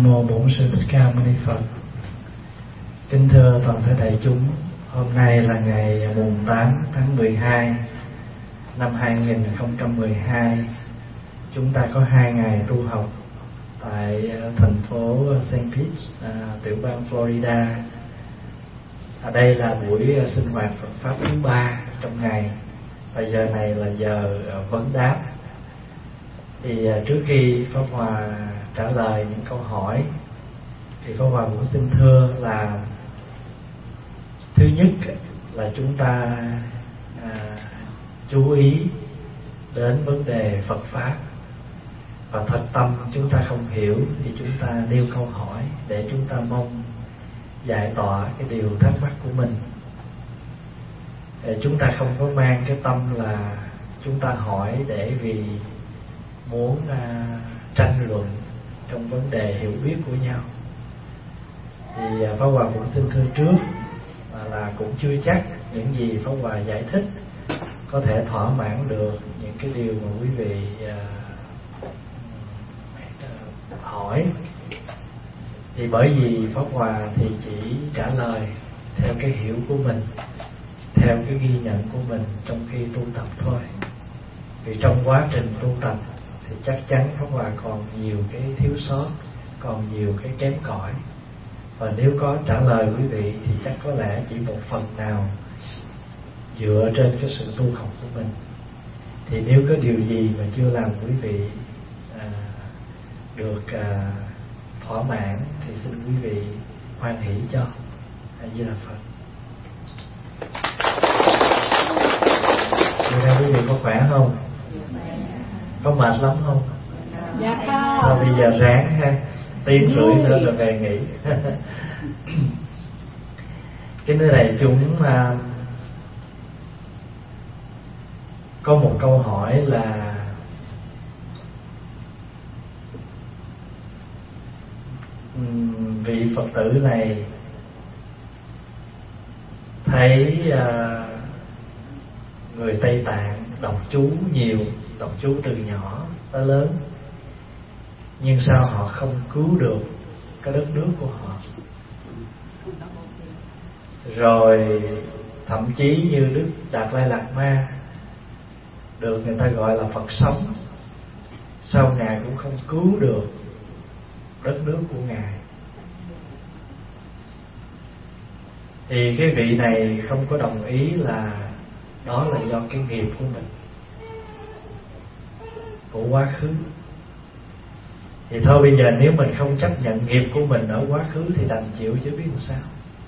Mô Bổn Sư Thích Ca Mâu Ni Phật. Kính thưa toàn thể đại chúng, hôm nay là ngày mùng 8 tháng 12 năm 2012. Chúng ta có 2 ngày tu học tại thành phố St. Pete, tiểu bang Florida. Đây là buổi sinh hoạt Phật pháp thứ 3 trong ngày, và giờ này là giờ vấn đáp. Thì trước khi Pháp Hòa trả lời những câu hỏi thì Pháp Hòa cũng xin thưa là thứ nhất là chúng ta chú ý đến vấn đề Phật pháp, và thật tâm chúng ta không hiểu thì chúng ta nêu câu hỏi để chúng ta mong giải tỏa cái điều thắc mắc của mình. Chúng ta không có mang cái tâm là chúng ta hỏi để vì muốn tranh luận trong vấn đề hiểu biết của nhau. Thì Pháp Hòa cũng xin thưa trước là cũng chưa chắc những gì Pháp Hòa giải thích có thể thỏa mãn được những cái điều mà quý vị hỏi. Thì bởi vì Pháp Hòa thì chỉ trả lời theo cái hiểu của mình, theo cái ghi nhận của mình trong khi tu tập thôi. Vì trong quá trình tu tập thì chắc chắn Pháp Hòa còn nhiều cái thiếu sót, còn nhiều cái kém cỏi. Và nếu có trả lời quý vị thì chắc có lẽ chỉ một phần nào dựa trên cái sự tu học của mình. Thì nếu có điều gì mà chưa làm quý vị được thỏa mãn thì xin quý vị hoan hỷ cho. A Di Đà Phật. Bữa nay quý vị có khỏe không? Có mệt lắm không? Dạ không. Thôi bây giờ ráng ha, tiếng rưỡi nữa rồi về nghỉ. Cái nơi này chúng có một câu hỏi là vị Phật tử này thấy người Tây Tạng đọc chú nhiều, đọc chú từ nhỏ tới lớn, nhưng sao họ không cứu được cái đất nước của họ? Rồi thậm chí như Đức Đạt Lai Lạt Ma được người ta gọi là Phật sống, sao Ngài cũng không cứu được đất nước của Ngài? Thì cái vị này không có đồng ý là đó là do cái nghiệp của mình, của quá khứ. Thì thôi bây giờ nếu mình không chấp nhận nghiệp của mình ở quá khứ thì đành chịu chứ biết làm sao.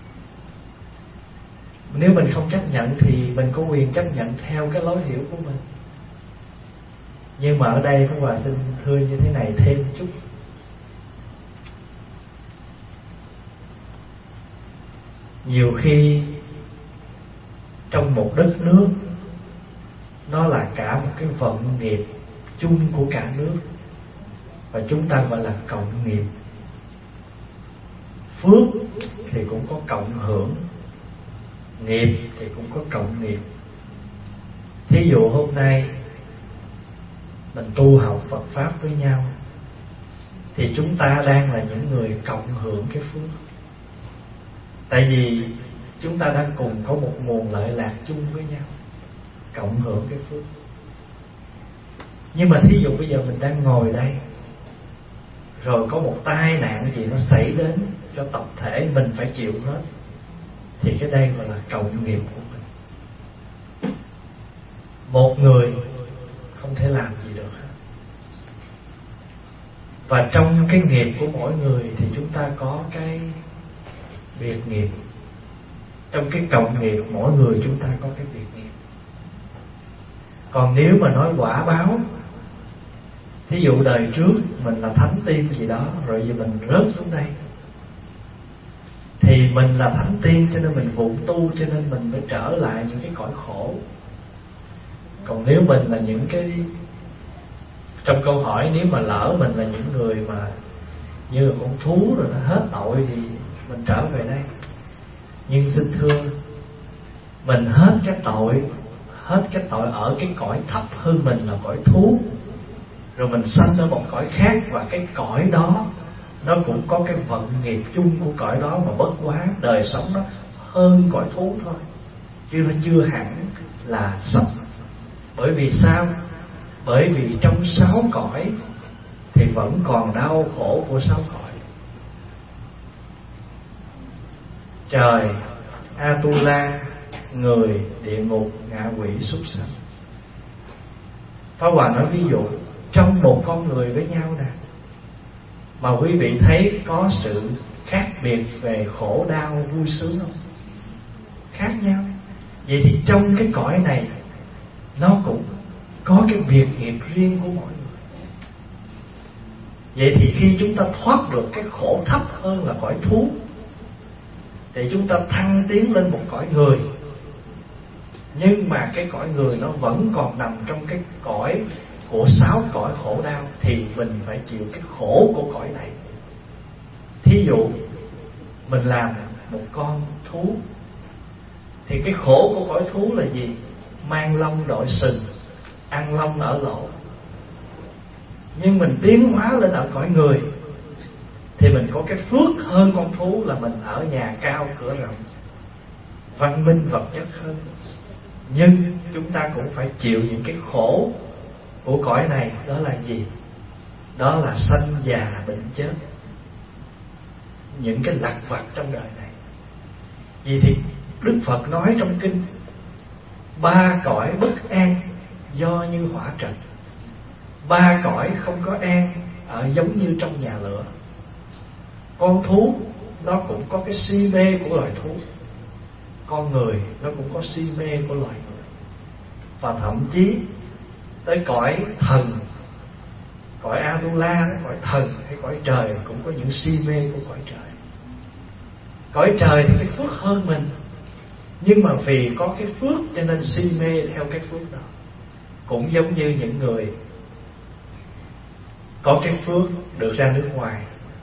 Nếu mình không chấp nhận thì mình có quyền chấp nhận theo cái lối hiểu của mình. Nhưng mà ở đây Pháp Hòa xin thưa như thế này thêm chút. Nhiều khi trong một đất nước nó là cả một cái vận nghiệp chung của cả nước, và chúng ta gọi là cộng nghiệp. Phước thì cũng có cộng hưởng, nghiệp thì cũng có cộng nghiệp. Thí dụ hôm nay mình tu học Phật pháp với nhau thì chúng ta đang là những người cộng hưởng cái phước. Tại vì chúng ta đang cùng có một nguồn lợi lạc chung với nhau, cộng hưởng cái phước. Nhưng mà thí dụ bây giờ mình đang ngồi đây, rồi có một tai nạn gì nó xảy đến cho tập thể mình phải chịu hết, thì cái đây gọi là cộng nghiệp của mình. Một người không thể làm gì được hết. Và trong cái nghiệp của mỗi người thì chúng ta có cái biệt nghiệp. Trong cái cộng nghiệp mỗi người chúng ta có cái biệt nghiệp. Còn nếu mà nói quả báo, thí dụ đời trước mình là thánh tiên gì đó, rồi giờ mình rớt xuống đây, thì mình là thánh tiên cho nên mình vụng tu, cho nên mình phải trở lại những cái cõi khổ. Còn nếu mình là những cái, trong câu hỏi nếu mà lỡ mình là những người mà như là con thú rồi nó hết tội thì mình trở về đây. Nhưng xin thưa, mình hết cái tội ở cái cõi thấp hơn mình là cõi thú, rồi mình sanh ở một cõi khác, và cái cõi đó nó cũng có cái vận nghiệp chung của cõi đó, mà bất quá đời sống nó hơn cõi thú thôi, chứ nó chưa hẳn là sạch. Bởi vì sao? Bởi vì trong 6 cõi thì vẫn còn đau khổ của 6 cõi. Trời, Atula, người, địa ngục, ngạ quỷ, súc sanh. Pháp Hòa nói ví dụ trong một con người với nhau nè, mà quý vị thấy có sự khác biệt về khổ đau vui sướng không? Khác nhau. Vậy thì trong cái cõi này nó cũng có cái việc nghiệp riêng của mỗi người. Vậy thì khi chúng ta thoát được cái khổ thấp hơn là cõi thú, thì chúng ta thăng tiến lên một cõi người. Nhưng mà cái cõi người nó vẫn còn nằm trong cái cõi của 6 cõi khổ đau, thì mình phải chịu cái khổ của cõi này. Thí dụ mình làm một con thú, thì cái khổ của cõi thú là gì? Mang lông đội sừng, ăn lông ở lỗ. Nhưng mình tiến hóa lên ở cõi người thì mình có cái phước hơn con thú, là mình ở nhà cao cửa rộng, văn minh vật chất hơn. Nhưng chúng ta cũng phải chịu những cái khổ của cõi này. Đó là gì? Đó là sanh già bệnh chết, những cái lặt vặt trong đời này. Vì thì Đức Phật nói trong kinh 3 cõi bất an do như hỏa trần. 3 cõi không có an ở giống như trong nhà lửa. Con thú nó cũng có cái si mê của loài thú, con người nó cũng có si mê của loài người. Và thậm chí tới cõi thần, cõi Atula, cõi thần hay cõi trời cũng có những si mê của cõi trời. Cõi trời thì cái phước hơn mình, nhưng mà vì có cái phước cho nên si mê theo cái phước đó. Cũng giống như những người có cái phước được ra nước ngoài,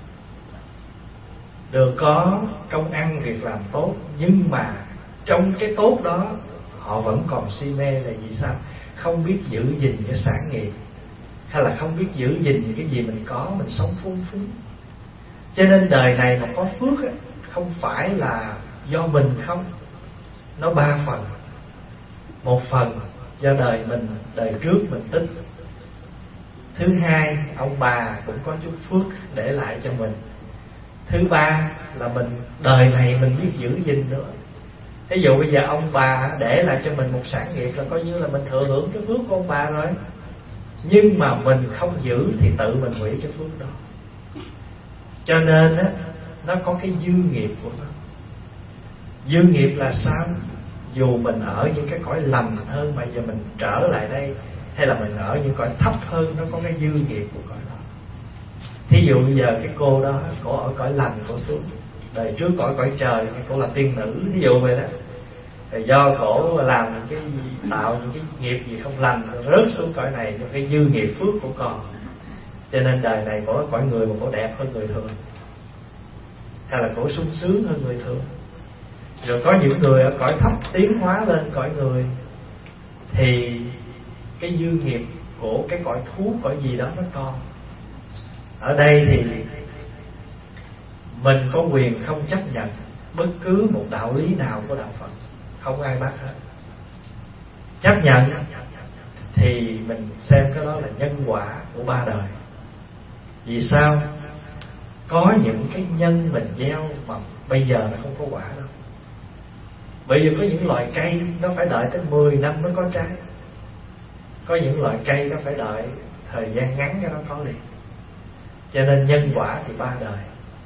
được có công ăn việc làm tốt, nhưng mà trong cái tốt đó họ vẫn còn si mê. Là vì sao? Không biết giữ gìn cái sản nghiệp, hay là không biết giữ gìn những cái gì mình có, mình sống phung phí. Cho nên đời này mà có phước ấy, không phải là do mình không. Nó 3 phần. Một phần do đời mình, đời trước mình tích. Thứ hai, ông bà cũng có chút phước để lại cho mình. Thứ ba là mình đời này mình biết giữ gìn nữa. Ví dụ bây giờ ông bà để lại cho mình một sản nghiệp là coi như là mình thừa hưởng cái phước của ông bà rồi. Nhưng mà mình không giữ thì tự mình hủy cái phước đó. Cho nên á, nó có cái dư nghiệp của nó. Dư nghiệp là sao? Dù mình ở những cái cõi lành hơn mà giờ mình trở lại đây, hay là mình ở những cõi thấp hơn, nó có cái dư nghiệp của cõi đó. Thí dụ bây giờ cái cô đó, cô ở cõi lành, cô xuống đời trước cõi trời, cô là tiên nữ, ví dụ vậy đó. Thì do cổ làm những cái gì, tạo những cái nghiệp gì không lành, rớt xuống cõi này cho cái dư nghiệp phước của con. Cho nên đời này cổ ở cõi người mà cổ đẹp hơn người thường, hay là cổ sung sướng hơn người thường. Rồi có những người ở cõi thấp tiến hóa lên cõi người, thì cái dư nghiệp của cái cõi thú, cõi gì đó nó còn. Ở đây thì mình có quyền không chấp nhận bất cứ một đạo lý nào của đạo Phật, không ai bắt hết. Chấp nhận thì mình xem cái đó là nhân quả của 3 đời. Vì sao? Có những cái nhân mình gieo mà bây giờ nó không có quả đâu. Bây giờ có những loại cây nó phải đợi tới 10 năm mới có trái. Có những loại cây nó phải đợi thời gian ngắn cho nó có liền. Cho nên nhân quả thì 3 đời.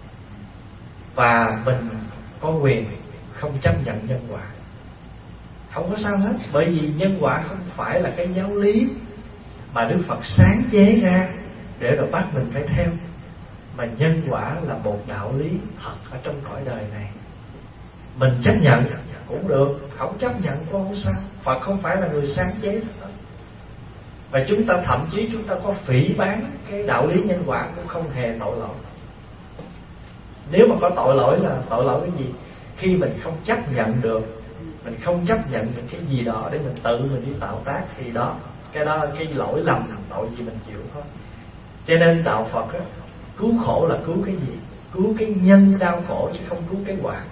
Và mình có quyền không chấp nhận nhân quả, không có sao hết. Bởi vì nhân quả không phải là cái giáo lý mà Đức Phật sáng chế ra để rồi bắt mình phải theo, mà nhân quả là một đạo lý thật ở trong cõi đời này. Mình chấp nhận cũng được, không chấp nhận cũng không sao. Phật không phải là người sáng chế thật. Và chúng ta thậm chí chúng ta có phỉ báng cái đạo lý nhân quả cũng không hề tội lỗi. Nếu mà có tội lỗi là tội lỗi cái gì? Khi mình không chấp nhận được, mình không chấp nhận những cái gì đó để mình tự mình đi tạo tác, thì đó, cái đó cái lỗi lầm tội gì mình chịu thôi. Cho nên đạo Phật á, Cứu khổ là cứu cái gì? Cứu cái nhân đau khổ chứ không cứu cái quả.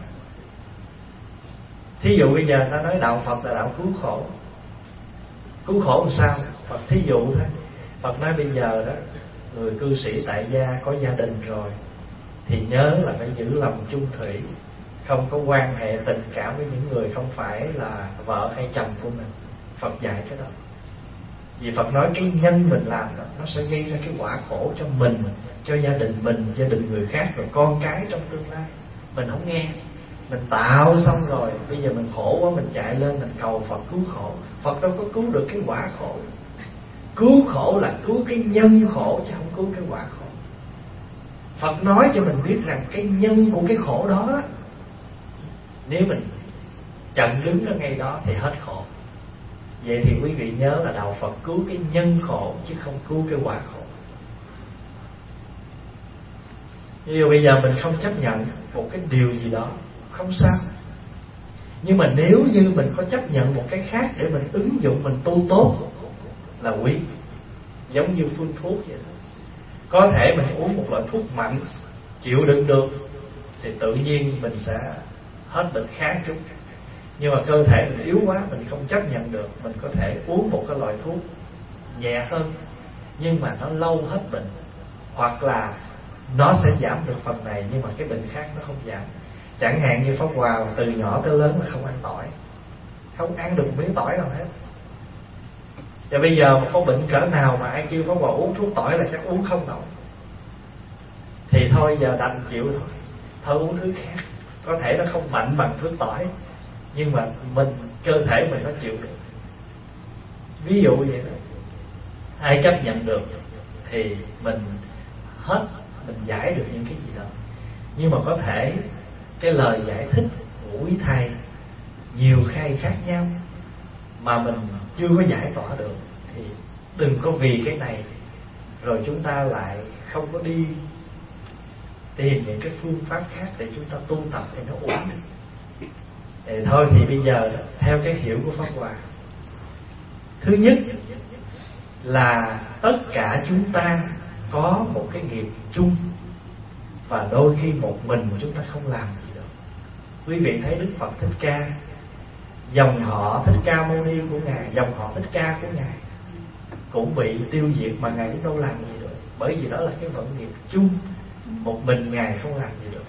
Thí dụ bây giờ ta nói đạo Phật là đạo cứu khổ. Cứu khổ làm sao? Phật thí dụ thôi. Phật nói bây giờ đó, người cư sĩ tại gia có gia đình rồi thì nhớ là phải giữ lòng chung thủy, không có quan hệ tình cảm với những người không phải là vợ hay chồng của mình. Phật dạy cái đó. Vì Phật nói cái nhân mình làm đó, nó sẽ gây ra cái quả khổ cho mình, cho gia đình mình, gia đình người khác, rồi con cái trong tương lai. Mình không nghe. Mình tạo xong rồi, bây giờ mình khổ quá, mình chạy lên mình cầu Phật cứu khổ. Phật đâu có cứu được cái quả khổ. Cứu khổ là cứu cái nhân khổ chứ không cứu cái quả khổ. Phật nói cho mình biết rằng cái nhân của cái khổ đó, nếu mình chặn đứng ở ngay đó thì hết khổ. Vậy thì quý vị nhớ là đạo Phật cứu cái nhân khổ chứ không cứu cái quả khổ. Ví dụ bây giờ mình không chấp nhận một cái điều gì đó, không sao. Nhưng mà nếu như mình có chấp nhận một cái khác để mình ứng dụng, mình tu tốt là quý. Giống như phương thuốc vậy đó. Có thể mình uống một loại thuốc mạnh, chịu đựng được, thì tự nhiên mình sẽ hết bệnh khá chút. Nhưng mà cơ thể mình yếu quá, mình không chấp nhận được, mình có thể uống một cái loại thuốc nhẹ hơn, nhưng mà nó lâu hết bệnh. Hoặc là nó sẽ giảm được phần này, nhưng mà cái bệnh khác nó không giảm. Chẳng hạn như Pháp Hòa từ nhỏ tới lớn là không ăn tỏi, không ăn được một miếng tỏi nào hết. Và bây giờ mà có bệnh cỡ nào mà ai kêu Pháp Hòa uống thuốc tỏi là chắc uống không nổi. Thì thôi giờ đành chịu thôi, thôi uống thứ khác. Có thể nó không mạnh bằng thuốc tỏi, nhưng mà cơ thể mình nó chịu được. Ví dụ vậy đó. Ai chấp nhận được thì mình mình giải được những cái gì đó. Nhưng mà có thể cái lời giải thích của quý thầy nhiều khai khác nhau mà mình chưa có giải tỏa được, thì đừng có vì cái này rồi chúng ta lại không có đi tìm những cái phương pháp khác để chúng ta tu tập thì nó ổn định. Thì thôi thì bây giờ đó, theo cái hiểu của Pháp Hòa, thứ nhất là tất cả chúng ta có một cái nghiệp chung, và đôi khi một mình chúng ta không làm gì được. Quý vị thấy Đức Phật Thích Ca, dòng họ Thích Ca Mâu Ni của Ngài, dòng họ Thích Ca của Ngài cũng bị tiêu diệt mà Ngài cũng đâu làm gì được. Bởi vì đó là cái vận nghiệp chung, một mình Ngài không làm gì được.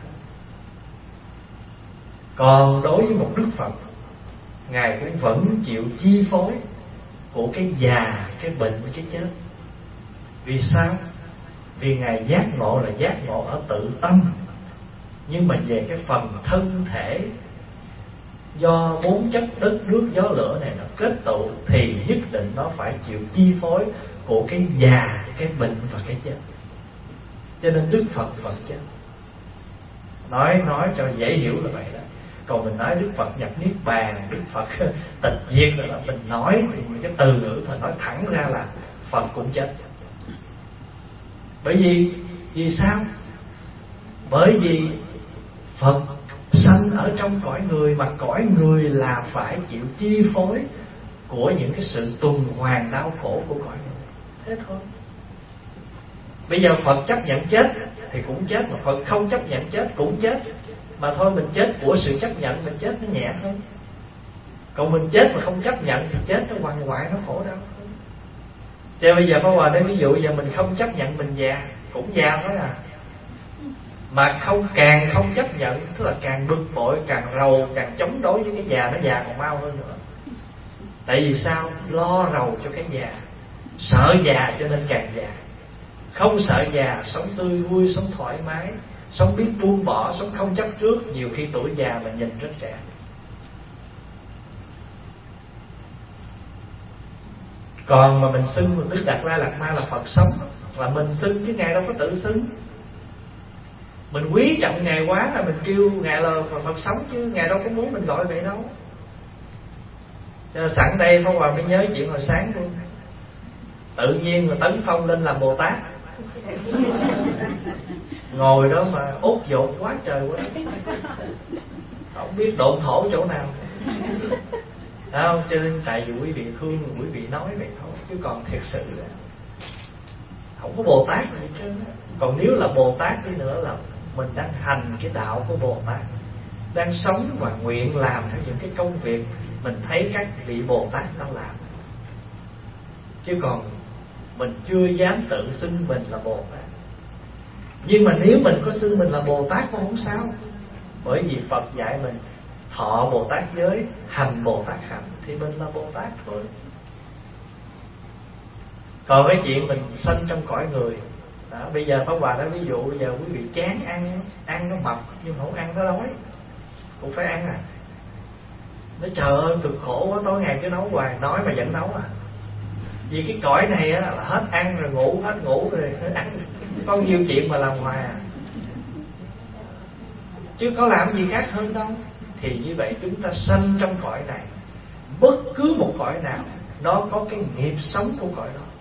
Còn đối với một Đức Phật, Ngài cũng vẫn chịu chi phối của cái già, cái bệnh, cái chết. Vì sao? Vì Ngài giác ngộ là giác ngộ ở tự tâm. Nhưng mà về cái phần thân thể, do bốn chất đất, nước, gió, lửa này nó kết tụ, thì nhất định nó phải chịu chi phối của cái già, cái bệnh và cái chết. Cho nên Đức Phật vẫn chết. Nói cho dễ hiểu là vậy đó. Còn mình nói Đức Phật nhập Niết Bàn, Đức Phật tịch diệt là mình nói thì cái từ ngữ thôi, nói thẳng ra là Phật cũng chết. Bởi vì sao? Bởi vì Phật sanh ở trong cõi người, mà cõi người là phải chịu chi phối của những cái sự tuần hoàn đau khổ của cõi người. Thế thôi. Bây giờ Phật chấp nhận chết thì cũng chết, mà Phật không chấp nhận chết cũng chết. Mà thôi mình chết của sự chấp nhận, mình chết nó nhẹ hơn. Còn mình chết mà không chấp nhận thì chết nó quằn quại, nó khổ đau. Cho bây giờ Pháp Hòa nói ví dụ giờ mình không chấp nhận mình già, cũng già thôi à. Mà càng không chấp nhận, tức là càng bực bội, càng rầu, càng chống đối với cái già, nó già còn mau hơn nữa. Tại vì sao? Lo rầu cho cái già, sợ già cho nên càng già. Không sợ già, sống tươi vui, sống thoải mái, sống biết buông bỏ, sống không chấp trước. Nhiều khi tuổi già mà nhìn rất trẻ. Còn mà mình xưng Đức Đạt Lai Lạt Ma là Phật sống là mình xưng, chứ Ngài đâu có tự xưng. Mình quý trọng Ngài quá là mình kêu Ngài là Phật sống, chứ Ngài đâu có muốn mình gọi vậy đâu. Cho nên sẵn đây Pháp Hòa mới nhớ chuyện hồi sáng luôn. Tự nhiên mà tấn phong lên làm Bồ Tát, ngồi đó mà ốt dột quá trời quá, không biết độn thổ chỗ nào. Không? Cho nên tại vì quý vị thương, quý vị nói vậy thôi, chứ còn thiệt sự là không có Bồ Tát gì trơn. Còn nếu là Bồ Tát đi nữa là mình đang hành cái đạo của Bồ Tát, đang sống và nguyện làm theo những cái công việc mình thấy các vị Bồ Tát đã làm. Chứ còn mình chưa dám tự xưng mình là Bồ Tát. Nhưng mà nếu mình có xưng mình là Bồ Tát cũng không sao, bởi vì Phật dạy mình thọ Bồ Tát giới, hành Bồ Tát hạnh, thì mình là Bồ Tát thôi. Còn cái chuyện mình sanh trong cõi người đó, bây giờ Pháp Hòa nói ví dụ bây giờ quý vị chán ăn nó mập nhưng không ăn nó đói cũng phải ăn à. Nói trời ơi cực khổ quá, tối ngày cứ nấu hoài, nói mà vẫn nấu à. Vì cái cõi này á, là hết ăn rồi ngủ, hết ngủ rồi hết ăn, có nhiều chuyện mà làm hoài à, chứ có làm gì khác hơn đâu. Thì như vậy chúng ta sanh trong cõi này, bất cứ một cõi nào nó có cái nghiệp sống của cõi đó.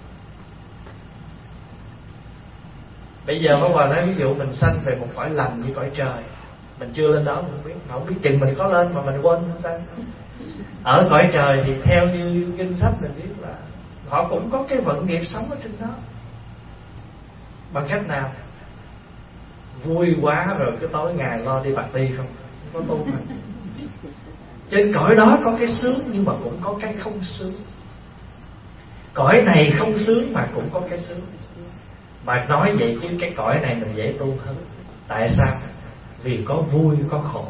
Bây giờ Pháp Hòa nói ví dụ mình sanh về một cõi lành như cõi trời, mình chưa lên đó mình không biết chừng mình có lên mà mình quên mình sanh. Ở cõi trời thì theo như kinh sách mình biết là họ cũng có cái vận nghiệp sống ở trên đó. Bằng cách nào? Vui quá rồi cái tối ngày lo đi party không có tu mà. Trên cõi đó có cái sướng nhưng mà cũng có cái không sướng. Cõi này không sướng mà cũng có cái sướng. Mà nói vậy chứ cái cõi này mình dễ tu hơn. Tại sao? Vì có vui có khổ.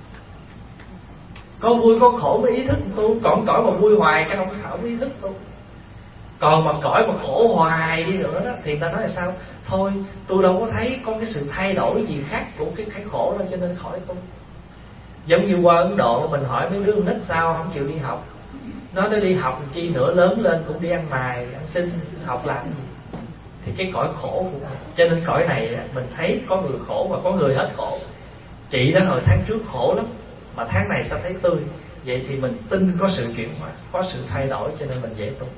Có vui có khổ mới ý thức tu. Còn cõi mà vui hoài cái không ý thức tu. Còn mà cõi mà khổ hoài đi nữa đó thì ta nói là sao? Thôi tôi đâu có thấy có cái sự thay đổi gì khác của cái khổ đâu, cho nên khỏi tu. Giống như qua Ấn Độ mình hỏi mấy đứa nít sao không chịu đi học, nó đi học chi nữa, lớn lên cũng đi ăn mài ăn xin, học làm gì. Thì cái cõi khổ của mình. Cho nên cõi này mình thấy có người khổ và có người hết khổ. Chị đó hồi tháng trước khổ lắm mà tháng này sao thấy tươi. Vậy thì mình tin có sự chuyển hóa, có sự thay đổi, cho nên mình dễ tu.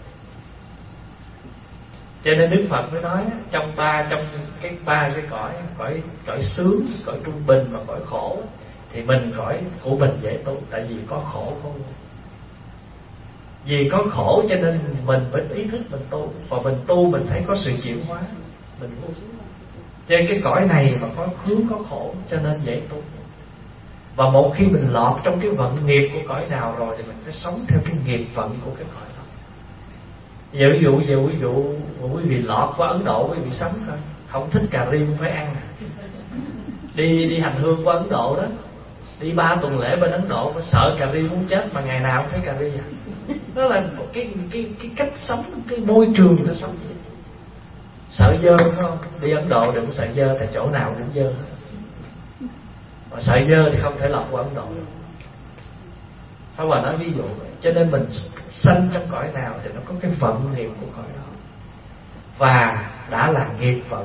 Cho nên Đức Phật mới nói trong ba cái cõi sướng, cõi trung bình và cõi khổ, thì mình cõi của mình dễ tu, tại vì có khổ có vui. Vì có khổ cho nên mình phải ý thức mình tu, và mình tu mình thấy có sự chuyển hóa, mình vui. Trên cái cõi này mà có hướng có khổ cho nên dễ tu. Và một khi mình lọt trong cái vận nghiệp của cõi nào rồi thì mình phải sống theo cái nghiệp vận của cái cõi đó. Giờ ví dụ quý vị lọt qua Ấn Độ, quý vị sống thôi, không thích cà ri cũng phải ăn. Đi hành hương qua Ấn Độ đó, đi 3 tuần lễ bên Ấn Độ, sợ cà ri muốn chết mà ngày nào cũng thấy cà ri à. Đó là một cái cách sống, cái môi trường người ta sống. Sợ dơ phải không? Đi Ấn Độ đừng sợ dơ, tại chỗ nào cũng dơ. Mà sợ dơ thì không thể lọt qua Ấn Độ. Pháp Hòa nói ví dụ vậy. Cho nên mình sanh trong cõi nào thì nó có cái vận nghiệp của cõi đó, và đã là nghiệp vận.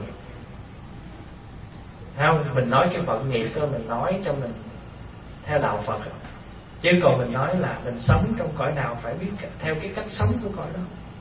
Thấy không? Mình nói cái vận nghiệp đó, mình nói cho mình theo đạo Phật. Chứ còn mình nói là mình sống trong cõi nào phải biết theo cái cách sống của cõi đó.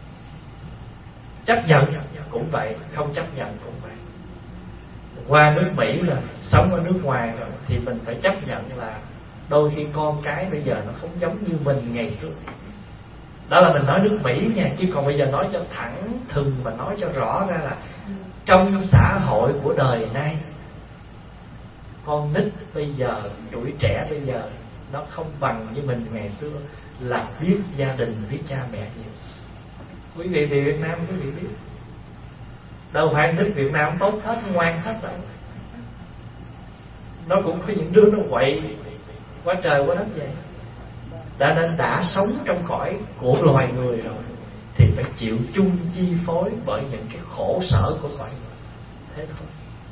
Chấp nhận cũng vậy, không chấp nhận cũng vậy. Qua nước Mỹ rồi, sống ở nước ngoài rồi, thì mình phải chấp nhận là đôi khi con cái bây giờ nó không giống như mình ngày xưa. Đó là mình nói nước Mỹ nha. Chứ còn bây giờ nói cho thẳng thừng mà nói cho rõ ra là trong xã hội của đời nay, con nít bây giờ, tuổi trẻ bây giờ nó không bằng như mình ngày xưa là biết gia đình, biết cha mẹ nhiều. Quý vị về Việt Nam quý vị biết, đâu phải nít Việt Nam tốt hết, ngoan hết đâu. Nó cũng có những đứa nó quậy quá trời quá đất vậy. Đã nên đã sống trong cõi của loài người rồi thì phải chịu chung chi phối bởi những cái khổ sở của cõi người. Thế thôi.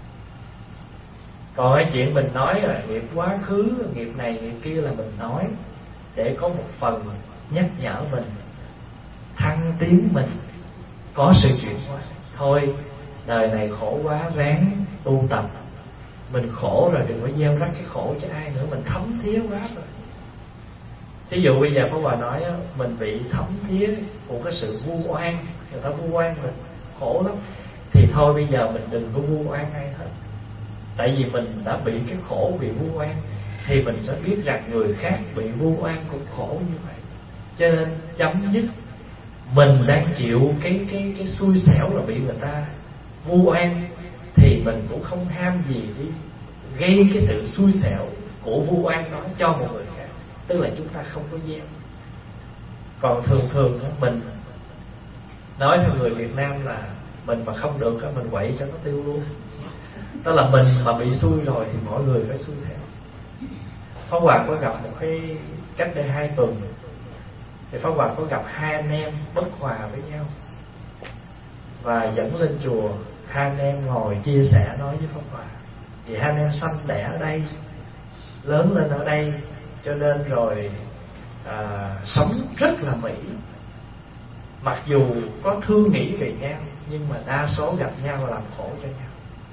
Còn cái chuyện mình nói là nghiệp quá khứ, nghiệp này nghiệp kia là mình nói để có một phần nhắc nhở mình, thăng tiến mình, có sự chuyển hóa. Thôi đời này khổ quá, ráng tu tập. Mình khổ rồi đừng có gieo rắc cái khổ cho ai nữa, mình thấm thía quá rồi. Thí dụ bây giờ Pháp Hòa nói mình bị thấm thía của cái sự vu oan, người ta vu oan mình khổ lắm, thì thôi bây giờ mình đừng có vu oan ai hết. Tại vì mình đã bị cái khổ bị vu oan, thì mình sẽ biết rằng người khác bị vu oan cũng khổ như vậy. Cho nên chấm dứt mình đang chịu cái xui xẻo là bị người ta vu oan thì mình cũng không ham gì đi gây cái sự xui xẻo của vu oan đó cho một người khác, tức là chúng ta không có gieo. Còn thường mình nói theo người Việt Nam là mình mà không được mình quậy cho nó tiêu luôn. Tức là mình mà bị xui rồi thì mọi người phải xui theo. Pháp Hòa có gặp một cái cách đây 2 tuần thì Pháp Hòa có gặp 2 anh em bất hòa với nhau và dẫn lên chùa. 2 anh em ngồi chia sẻ nói với Pháp Hòa, thì 2 anh em sanh đẻ ở đây, lớn lên ở đây, cho nên rồi sống rất là mỹ. Mặc dù có thương nghĩ về nhau nhưng mà đa số gặp nhau làm khổ cho nhau.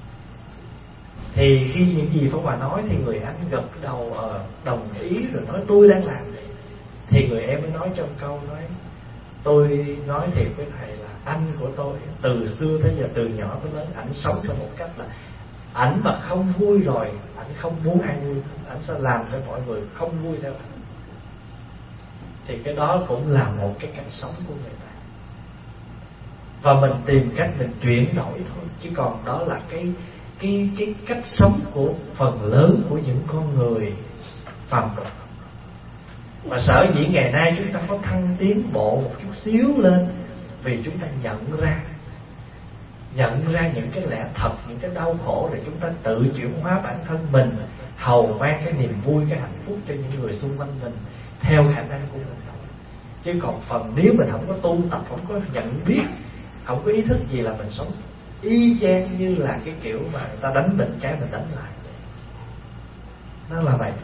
Thì khi những gì Pháp Hòa nói thì người anh gật đầu đồng ý rồi nói tôi đang làm. Thì người em mới nói trong câu nói, tôi nói thiệt với thầy là anh của tôi từ xưa tới giờ, từ nhỏ tới lớn, ảnh sống theo một cách là ảnh mà không vui rồi ảnh không muốn ai vui, ảnh sẽ làm cho mọi người không vui theo ảnh. Thì cái đó cũng là một cái cách sống của người ta, và mình tìm cách mình chuyển đổi thôi, chứ còn đó là cái cách sống của phần lớn của những con người phàm tục. Mà sở dĩ ngày nay chúng ta có thăng tiến bộ một chút xíu lên vì chúng ta nhận ra những cái lẽ thật, những cái đau khổ để chúng ta tự chuyển hóa bản thân mình, hầu mang cái niềm vui, cái hạnh phúc cho những người xung quanh mình theo khả năng của mình thôi. Chứ còn phần nếu mình không có tu tập, không có nhận biết, không có ý thức gì là mình sống y chang như là cái kiểu mà người ta đánh mình cái mình đánh lại. Nó là vậy.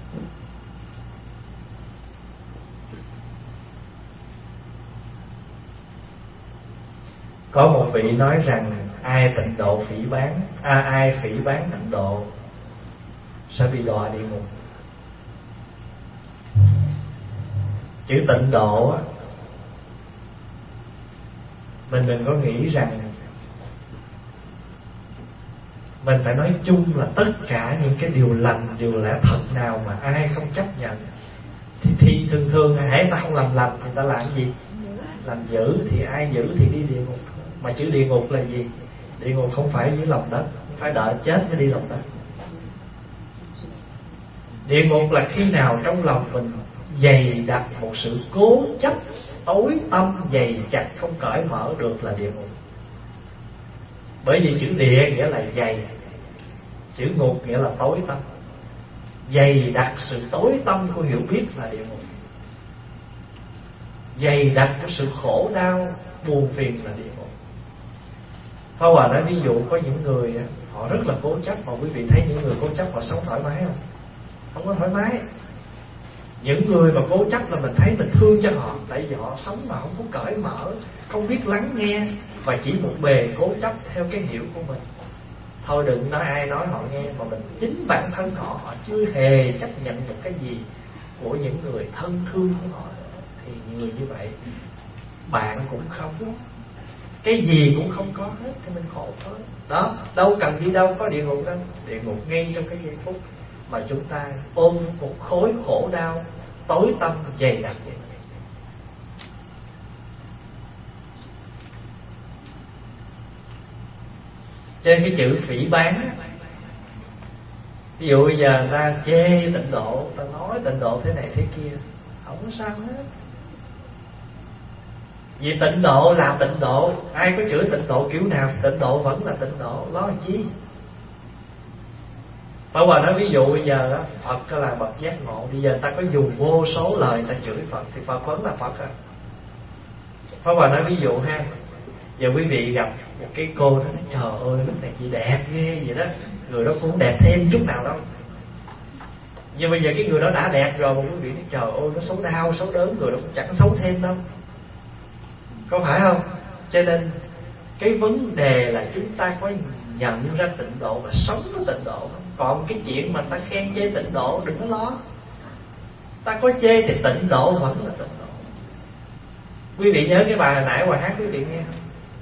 Có một vị nói rằng ai tịnh độ phỉ báng, ai phỉ báng tịnh độ sẽ bị đọa địa ngục. Chữ tịnh độ mình đừng có nghĩ rằng mình phải nói chung là tất cả những cái điều lành, điều lẽ thật nào mà ai không chấp nhận thì thường hãy ta không làm lành thì ta làm gì? Làm dữ, thì ai dữ thì đi địa ngục. Mà chữ địa ngục là gì? Địa ngục không phải dưới lòng đất, không phải đợi chết mới đi lòng đất. Địa ngục là khi nào trong lòng mình dày đặt một sự cố chấp tối tâm dày chặt không cởi mở được là địa ngục. Bởi vì chữ địa nghĩa là dày, chữ ngục nghĩa là tối tâm. Dày đặt sự tối tâm của hiểu biết là địa ngục. Dày đặt của sự khổ đau buồn phiền là địa ngục. Pháp Hòa nói ví dụ có những người họ rất là cố chấp, mà quý vị thấy những người cố chấp họ sống thoải mái không? Không có thoải mái. Những người mà cố chấp là mình thấy mình thương cho họ, tại vì họ sống mà không có cởi mở, không biết lắng nghe, và chỉ một bề cố chấp theo cái hiểu của mình. Thôi đừng nói ai nói họ nghe, mà mình chính bản thân họ chưa hề chấp nhận một cái gì của những người thân thương của họ, thì người như vậy bạn cũng không, cái gì cũng không có hết thì mình khổ thôi. Đó, đâu cần đi đâu có địa ngục đâu. Địa ngục ngay trong cái giây phút mà chúng ta ôm một khối khổ đau tối tâm dày đặc vậy. Trên cái chữ phỉ báng, ví dụ bây giờ ta chê tịnh độ, ta nói tịnh độ thế này thế kia, không có sao hết. Vì tịnh độ là tịnh độ, ai có chửi tịnh độ kiểu nào tịnh độ vẫn là tịnh độ, lo chi. Pháp Hòa nói ví dụ bây giờ Phật là bậc giác ngộ, bây giờ ta có dùng vô số lời ta chửi Phật thì Phật vẫn là Phật à. Pháp Hòa nói ví dụ ha, giờ quý vị gặp một cái cô đó nói trời ơi lúc này chị đẹp ghê vậy đó, người đó cũng đẹp thêm chút nào đâu. Nhưng bây giờ cái người đó đã đẹp rồi mà quý vị nói trời ơi nó xấu đau xấu đớn, người đó cũng chẳng xấu thêm đâu, có phải không? Cho nên cái vấn đề là chúng ta có nhận ra tịnh độ và sống với tịnh độ không? Còn cái chuyện mà ta khen chê tịnh độ đừng có lo. Ta có chê thì tịnh độ vẫn là tịnh độ. Quý vị nhớ cái bài hồi nãy Hòa hát quý vị nghe không?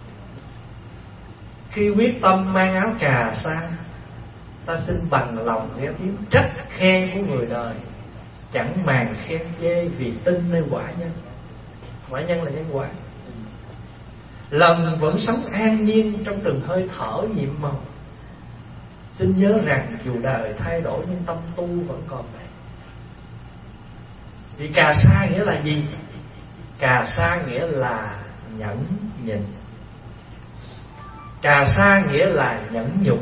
Khi quyết tâm mang áo cà sa, ta xin bằng lòng nghe tiếng trách khen của người đời, chẳng màng khen chê vì tin nơi quả nhân. Quả nhân là nhân quả. Lòng vẫn sống an nhiên trong từng hơi thở nhiệm màu. Xin nhớ rằng dù đời thay đổi nhưng tâm tu vẫn còn vậy. Vì cà sa nghĩa là gì? Cà sa nghĩa là nhẫn nhịn. Cà sa nghĩa là nhẫn nhục.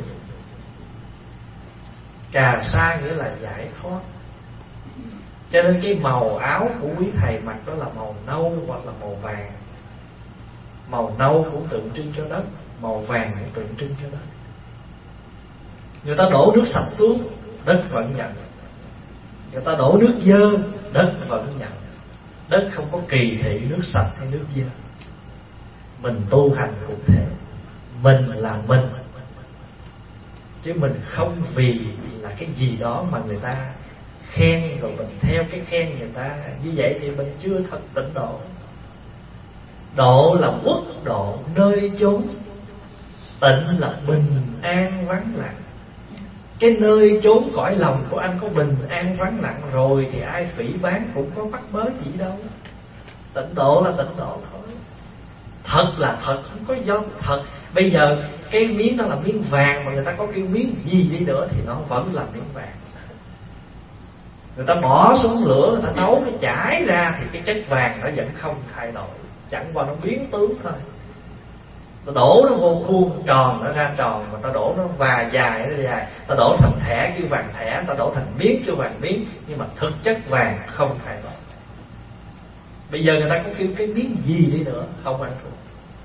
Cà sa nghĩa là giải thoát. Cho nên cái màu áo của quý thầy mặc đó là màu nâu hoặc là màu vàng. Màu nâu cũng tượng trưng cho đất, màu vàng cũng tượng trưng cho đất. Người ta đổ nước sạch xuống, đất vẫn nhận. Người ta đổ nước dơ, đất vẫn nhận. Đất không có kỳ thị nước sạch hay nước dơ. Mình tu hành cũng thế. Mình là mình, chứ mình không vì là cái gì đó mà người ta khen rồi mình theo cái khen người ta. Như vậy thì mình chưa thật tịnh độ. Độ là quốc độ, nơi chốn. Tịnh là bình an vắng lặng. Cái nơi chốn cõi lòng của anh có bình an vắng lặng rồi thì ai phỉ báng cũng có bắt bớ gì đâu. Tịnh độ là tịnh độ thôi. Thật là thật, không có do thật. Bây giờ cái miếng đó là miếng vàng, mà người ta có kêu miếng gì đi nữa thì nó vẫn là miếng vàng. Người ta bỏ xuống lửa, người ta nấu nó chảy ra thì cái chất vàng nó vẫn không thay đổi, chẳng qua nó biến tướng thôi. Ta đổ nó vô khuôn tròn nó ra tròn, mà ta đổ nó và dài nó dài, ta đổ thành thẻ kêu vàng thẻ, ta đổ thành miếng kêu vàng miếng, nhưng mà thực chất vàng không thay đổi. Bây giờ người ta có kêu cái miếng gì đi nữa không ăn thua.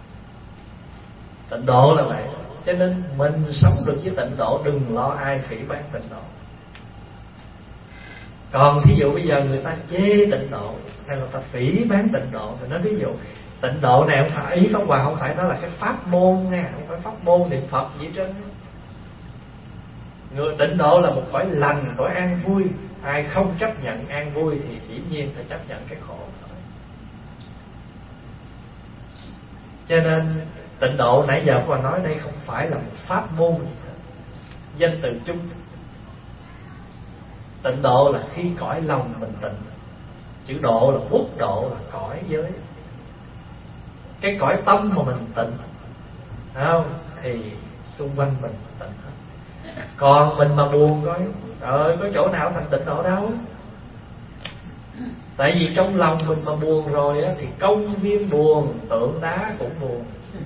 Tịnh độ là vậy. Cho nên mình sống được với tịnh độ, đừng lo ai phỉ báng tịnh độ. Còn thí dụ bây giờ người ta chê tịnh độ hay là ta phỉ bán tịnh độ, thì nói ví dụ tịnh độ này không phải, ý Pháp Hòa không phải nó là cái pháp môn nha, không phải pháp môn niệm Phật gì hết trơn. Người tịnh độ là một cõi lành, cõi an vui. Ai không chấp nhận an vui thì dĩ nhiên phải chấp nhận cái khổ. Cho nên tịnh độ nãy giờ Hòa nói đây không phải là một pháp môn gì hết, danh từ chung. Tịnh độ là khi cõi lòng mình tịnh. Chữ độ là quốc độ, là cõi giới. Cái cõi tâm mà mình tịnh, không, thì xung quanh mình tịnh hết. Còn mình mà buồn coi, trời, có chỗ nào thành tịnh độ đâu. Tại vì trong lòng mình mà buồn rồi á, thì công viên buồn, tượng đá cũng buồn.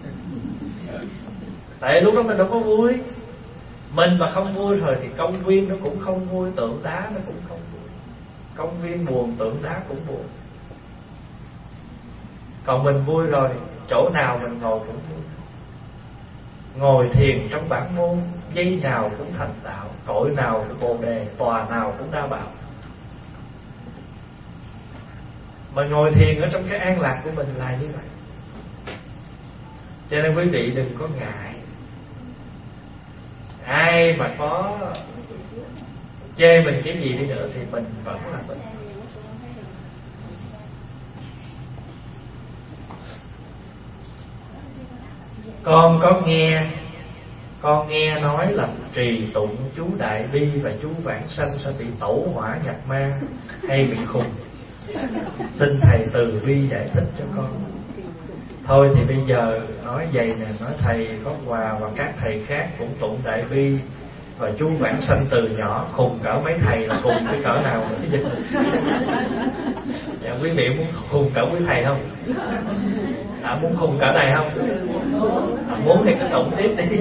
Tại lúc đó mình đâu có vui. Mình mà không vui rồi thì công viên nó cũng không vui, tượng đá nó cũng không vui. Công viên buồn, tượng đá cũng buồn. Còn mình vui rồi, chỗ nào mình ngồi cũng vui. Ngồi thiền trong bản môn, giây nào cũng thành đạo, cội nào cũng bồ đề, tòa nào cũng đa bảo. Mà ngồi thiền ở trong cái an lạc của mình là như vậy. Cho nên quý vị đừng có ngại. Ai mà có chê mình cái gì đi nữa thì mình vẫn là mình. Con nghe nói là trì tụng chú Đại Bi và chú Vãng Sanh sẽ bị tẩu hỏa nhập ma hay bị khùng. Xin thầy từ bi giải thích cho con. Thôi thì bây giờ nói vậy nè, nói thầy Pháp Hòa và các thầy khác cũng tụng Đại Bi và chú Vãng Sanh từ nhỏ, khùng cỡ mấy thầy là khùng cái cỡ nào nữa. Dạ, quý vị muốn khùng cỡ quý thầy không? Muốn khùng cỡ này không? Muốn thì cứ tụng tiếp đi.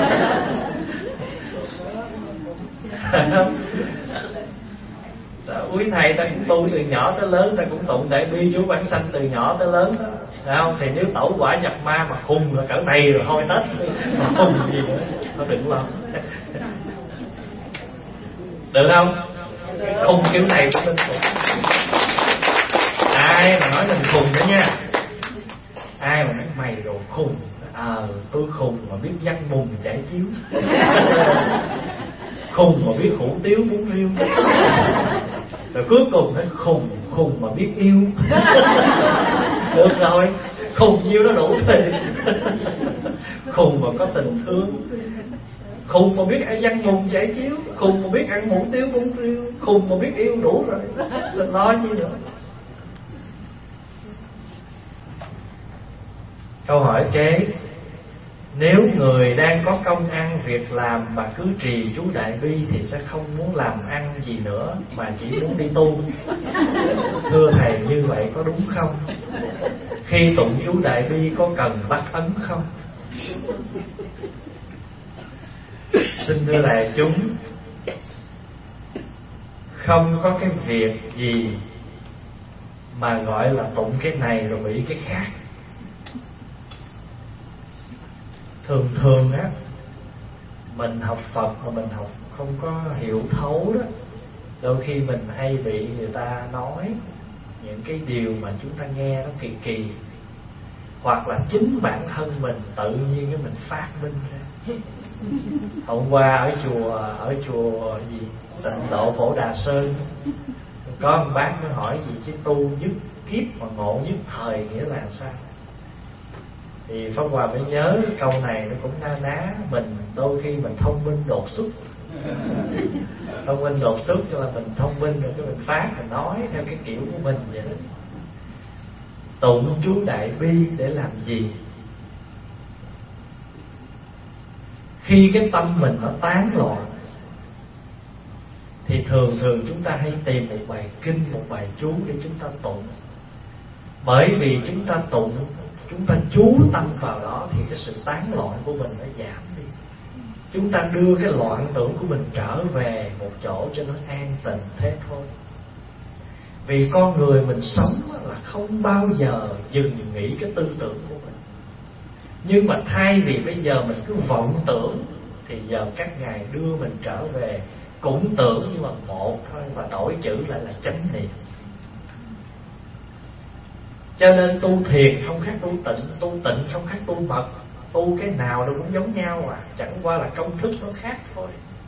Quý thầy ta cũng tu từ nhỏ tới lớn, ta cũng tụng Đại Bi chú Vãng Sanh từ nhỏ tới lớn, phải không? Thì nếu tẩu quả nhập ma mà khùng là cỡ này rồi thôi Tết, mà khùng gì nữa, thôi đừng lo. Được không? Cái khùng kiểu này cũng nên tụng. Ai mà nói mình khùng nữa nha, ai mà nói mày đồ khùng, tôi khùng mà biết văn mùng chảy chiếu, khùng mà biết hủ tiếu bún riêu, rồi cuối cùng nó khùng mà biết yêu. Được rồi, khùng nhiêu nó đủ rồi. Khùng mà có tình thương, khùng mà biết ăn văn mùng chảy chiếu, khùng mà biết ăn hủ tiếu bún riêu, khùng mà biết yêu đủ rồi, đừng lo chi nữa. Câu hỏi kế: nếu người đang có công ăn việc làm mà cứ trì chú Đại Bi thì sẽ không muốn làm ăn gì nữa mà chỉ muốn đi tu. Thưa thầy, như vậy có đúng không? Khi tụng chú Đại Bi có cần bắt ấn không? Xin thưa đại chúng, không có cái việc gì mà gọi là tụng cái này rồi bị cái khác. Thường thường á, mình học Phật mà mình học không có hiểu thấu đó, đôi khi mình hay bị người ta nói những cái điều mà chúng ta nghe nó kỳ kỳ, hoặc là chính bản thân mình tự nhiên cái mình phát minh ra. Hôm qua ở chùa gì Tịnh Độ Phổ Đà Sơn, có một bác mới hỏi gì chứ tu nhất kiếp mà ngộ nhất thời nghĩa là sao? Thì Pháp Hòa mới nhớ câu này nó cũng na ná mình. Đôi khi mình thông minh đột xuất, thông minh đột xuất cho là mình thông minh rồi cái mình phát, mình nói theo cái kiểu của mình vậy đó. Tụng chú Đại Bi để làm gì? Khi cái tâm mình nó tán loạn thì thường chúng ta hay tìm một bài kinh, một bài chú để chúng ta tụng. Bởi vì chúng ta tụng, chúng ta chú tâm vào đó thì cái sự tán loạn của mình nó giảm đi. Chúng ta đưa cái loạn tưởng của mình trở về một chỗ cho nó an tịnh thế thôi. Vì con người mình sống là không bao giờ dừng nghĩ cái tư tưởng của mình. Nhưng mà thay vì bây giờ mình cứ vọng tưởng thì giờ các ngài đưa mình trở về cũng tưởng nhưng mà một thôi, và đổi chữ lại là chánh niệm. Cho nên tu thiền không khác tu tịnh không khác tu mật. Tu cái nào nó cũng giống nhau à, chẳng qua là công thức nó khác thôi.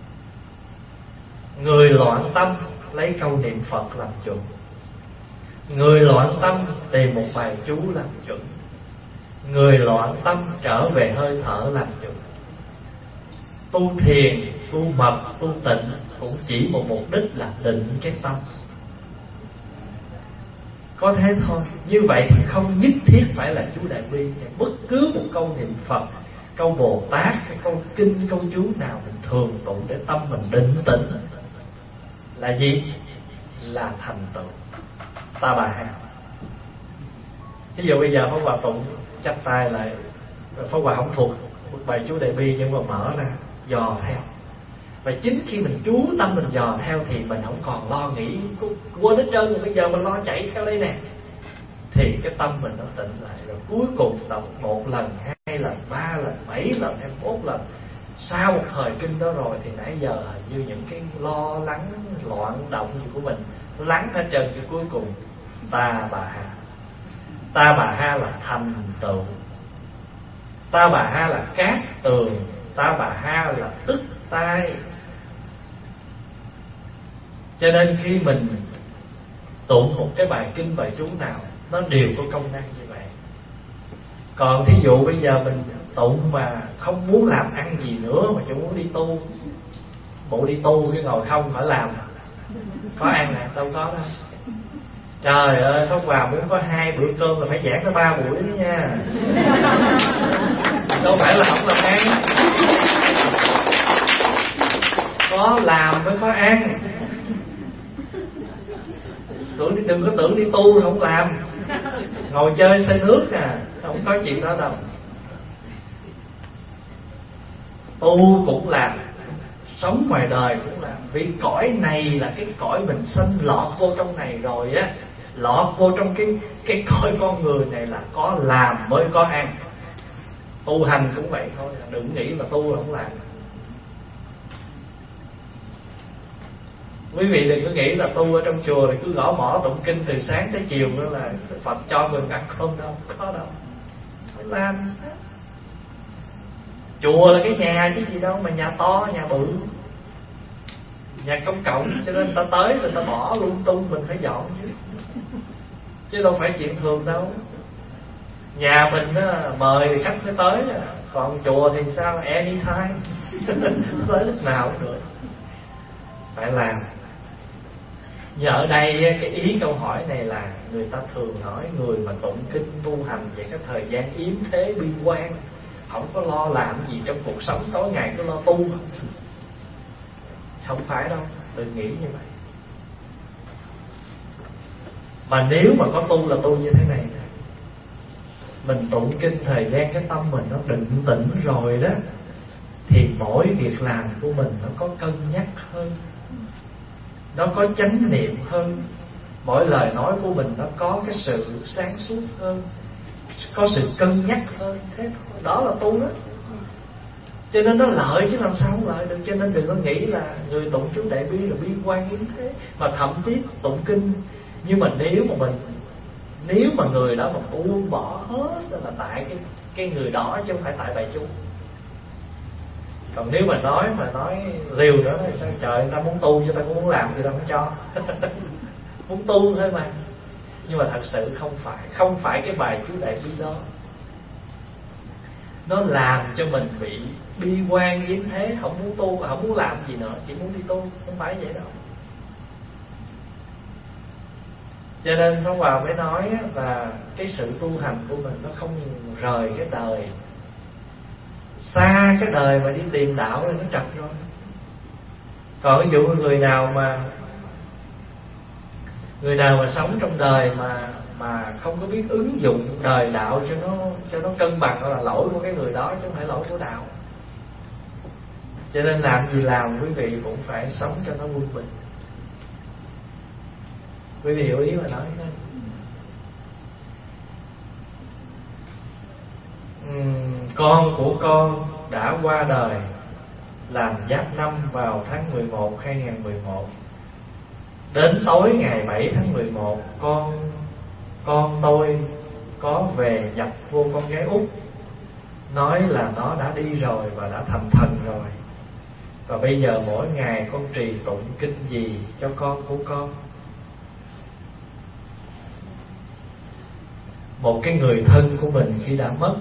Người loạn tâm lấy câu niệm Phật làm chuẩn, người loạn tâm tìm một bài chú làm chuẩn, người loạn tâm trở về hơi thở làm chuẩn. Tu thiền, tu mật, tu tịnh cũng chỉ một mục đích là định cái tâm. Có thế thôi. Như vậy thì không nhất thiết phải là chú Đại Bi. Bất cứ một câu niệm Phật, câu Bồ Tát, cái câu kinh, câu chú nào mình thường tụng để tâm mình định tĩnh là gì? Là thành tựu Ta Bà Ha. Ví dụ bây giờ Pháp Hòa tụng chắp tay lại, Pháp Hòa không thuộc một bài chú Đại Bi nhưng mà mở ra dò theo. Và chính khi mình chú tâm mình dò theo thì mình không còn lo nghĩ quên hết trơn rồi, bây giờ mình lo chạy theo đây nè. Thì cái tâm mình nó tịnh lại. Rồi cuối cùng đọc 1 lần, 2 lần, 3 lần, 7 lần, 21 lần. Sau một thời kinh đó rồi thì nãy giờ như những cái lo lắng, loạn động gì của mình lắng hết trơn. Cái cuối cùng Ta Bà Ha. Ta Bà Ha là thành tựu. Ta Bà Ha là cát tường. Ta Bà Ha là tức tai. Cho nên khi mình tụng một cái bài kinh, bài chú nào nó đều có công năng như vậy. Còn thí dụ bây giờ mình tụng mà không muốn làm ăn gì nữa mà chỉ muốn đi tu, bộ đi tu cái ngồi không phải làm, có ăn nè, đâu có đâu. Trời ơi, Pháp Hòa muốn có 2 bữa cơm là phải giảng tới 3 buổi đó nha. Đâu phải là không làm ăn, có làm mới có ăn. Đừng có tưởng đi tu không làm, ngồi chơi xe nước à, không có chuyện đó đâu. Tu cũng làm, sống ngoài đời cũng làm. Vì cõi này là cái cõi mình sinh lọt vô trong này rồi á, lọt vô trong cái cõi con người này là có làm mới có ăn. Tu hành cũng vậy thôi, đừng nghĩ là tu không làm. Quý vị đừng có nghĩ là tu ở trong chùa thì cứ gõ mõ tụng kinh từ sáng tới chiều nữa là Phật cho mình ăn cơm đâu, không có đâu. Phải làm. Chùa là cái nhà chứ gì đâu mà nhà to, nhà bự, nhà công cộng, cho nên người ta tới người ta bỏ lung tung mình phải dọn chứ đâu phải chuyện thường đâu. Nhà mình á, mời thì khách mới tới, còn chùa thì sao anytime tới lúc nào cũng được. Phải làm. Nhưng ở đây cái ý câu hỏi này là người ta thường hỏi người mà tụng kinh tu hành về cái thời gian yếm thế bi quan, không có lo làm gì trong cuộc sống, tối ngày cứ lo tu. Không phải đâu, đừng nghĩ như vậy. Mà nếu mà có tu là tu như thế này nè, mình tụng kinh thời gian cái tâm mình nó định tĩnh rồi đó, thì mỗi việc làm của mình nó có cân nhắc hơn, nó có chánh niệm hơn, mỗi lời nói của mình nó có cái sự sáng suốt hơn, có sự cân nhắc hơn. Thế thôi, đó là tu đó. Cho nên nó lợi chứ làm sao không lợi được. Cho nên đừng có nghĩ là người tụng chú đại bi là bi quan yếm thế. Mà thậm chí tụng kinh, nhưng mà nếu mà người đó mà buông bỏ hết là tại cái người đó, chứ không phải tại bài chú. Còn nếu mà nói liều nữa thì sao? Trời, người ta muốn tu chứ ta cũng muốn làm thì ta không cho. Muốn tu thôi mà. Nhưng mà thật sự không phải cái bài chú đại bi đó nó làm cho mình bị bi quan yếm thế, không muốn tu, không muốn làm gì nữa, chỉ muốn đi tu. Không phải vậy đâu. Cho nên Pháp Hòa mới nói là cái sự tu hành của mình nó không rời cái đời, xa cái đời mà đi tìm đạo thì nó trật rồi. Còn ví dụ người nào mà sống trong đời mà không có biết ứng dụng đời đạo cho nó cân bằng, đó là lỗi của cái người đó chứ không phải lỗi của đạo. Cho nên làm gì làm, quý vị cũng phải sống cho nó quân bình. Quý vị hiểu ý mà nói đó. Con của con đã qua đời làm Giáp Năm vào tháng 11 2011. Đến tối ngày 7 tháng 11, con tôi có về nhập vô con gái út, nói là nó đã đi rồi và đã thành thần rồi. Và bây giờ mỗi ngày con trì tụng kinh gì cho con của con? Một cái người thân của mình khi đã mất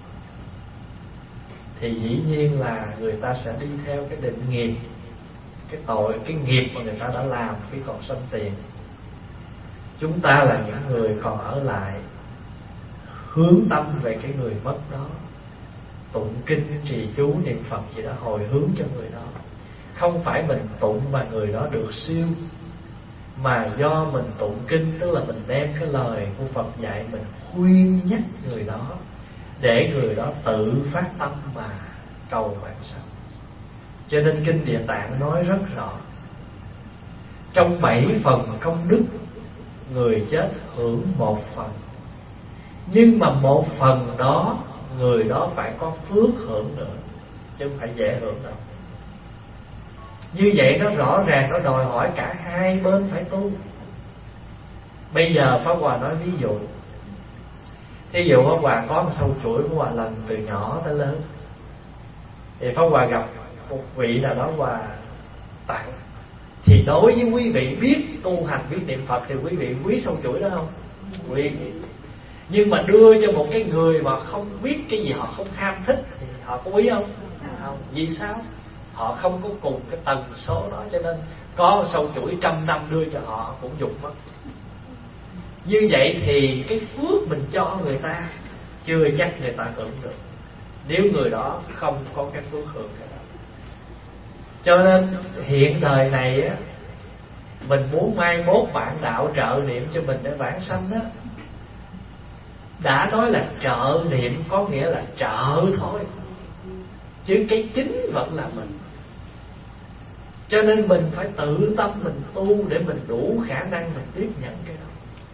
thì dĩ nhiên là người ta sẽ đi theo cái định nghiệp, cái tội, cái nghiệp mà người ta đã làm khi còn sanh tiền. Chúng ta là những người còn ở lại, hướng tâm về cái người mất đó, tụng kinh trì chú niệm Phật gì đó, hồi hướng cho người đó. Không phải mình tụng mà người đó được siêu, mà do mình tụng kinh, tức là mình đem cái lời của Phật dạy, mình khuyên nhắc người đó để người đó tự phát tâm mà cầu vãng sanh. Cho nên kinh Địa Tạng nói rất rõ, trong 7 phần công đức, người chết hưởng 1 phần, nhưng mà 1 phần đó người đó phải có phước hưởng nữa, chứ không phải dễ hưởng đâu. Như vậy nó rõ ràng, nó đòi hỏi cả hai bên phải tu. Bây giờ Pháp Hòa nói ví dụ, thí dụ Pháp Hòa có một sâu chuỗi của Hòa lần từ nhỏ tới lớn, thì Pháp Hòa gặp một vị nào đó Hòa tặng, thì đối với quý vị biết tu hành, biết niệm Phật thì quý vị quý sâu chuỗi đó không? Quý. Nhưng mà đưa cho một cái người mà không biết cái gì, họ không ham thích, thì họ có quý không? Không. Vì sao? Họ không có cùng cái tần số đó, cho nên có sâu chuỗi 100 năm đưa cho họ cũng dục mất. Như vậy thì cái phước mình cho người ta chưa chắc người ta hưởng được, nếu người đó không có cái phước hưởng cái đó. Cho nên hiện đời này á, mình muốn mai mốt bạn đạo trợ niệm cho mình để vãng sanh á, đã nói là trợ niệm có nghĩa là trợ thôi, chứ cái chính vẫn là mình. Cho nên mình phải tự tâm mình tu để mình đủ khả năng mình tiếp nhận cái đó.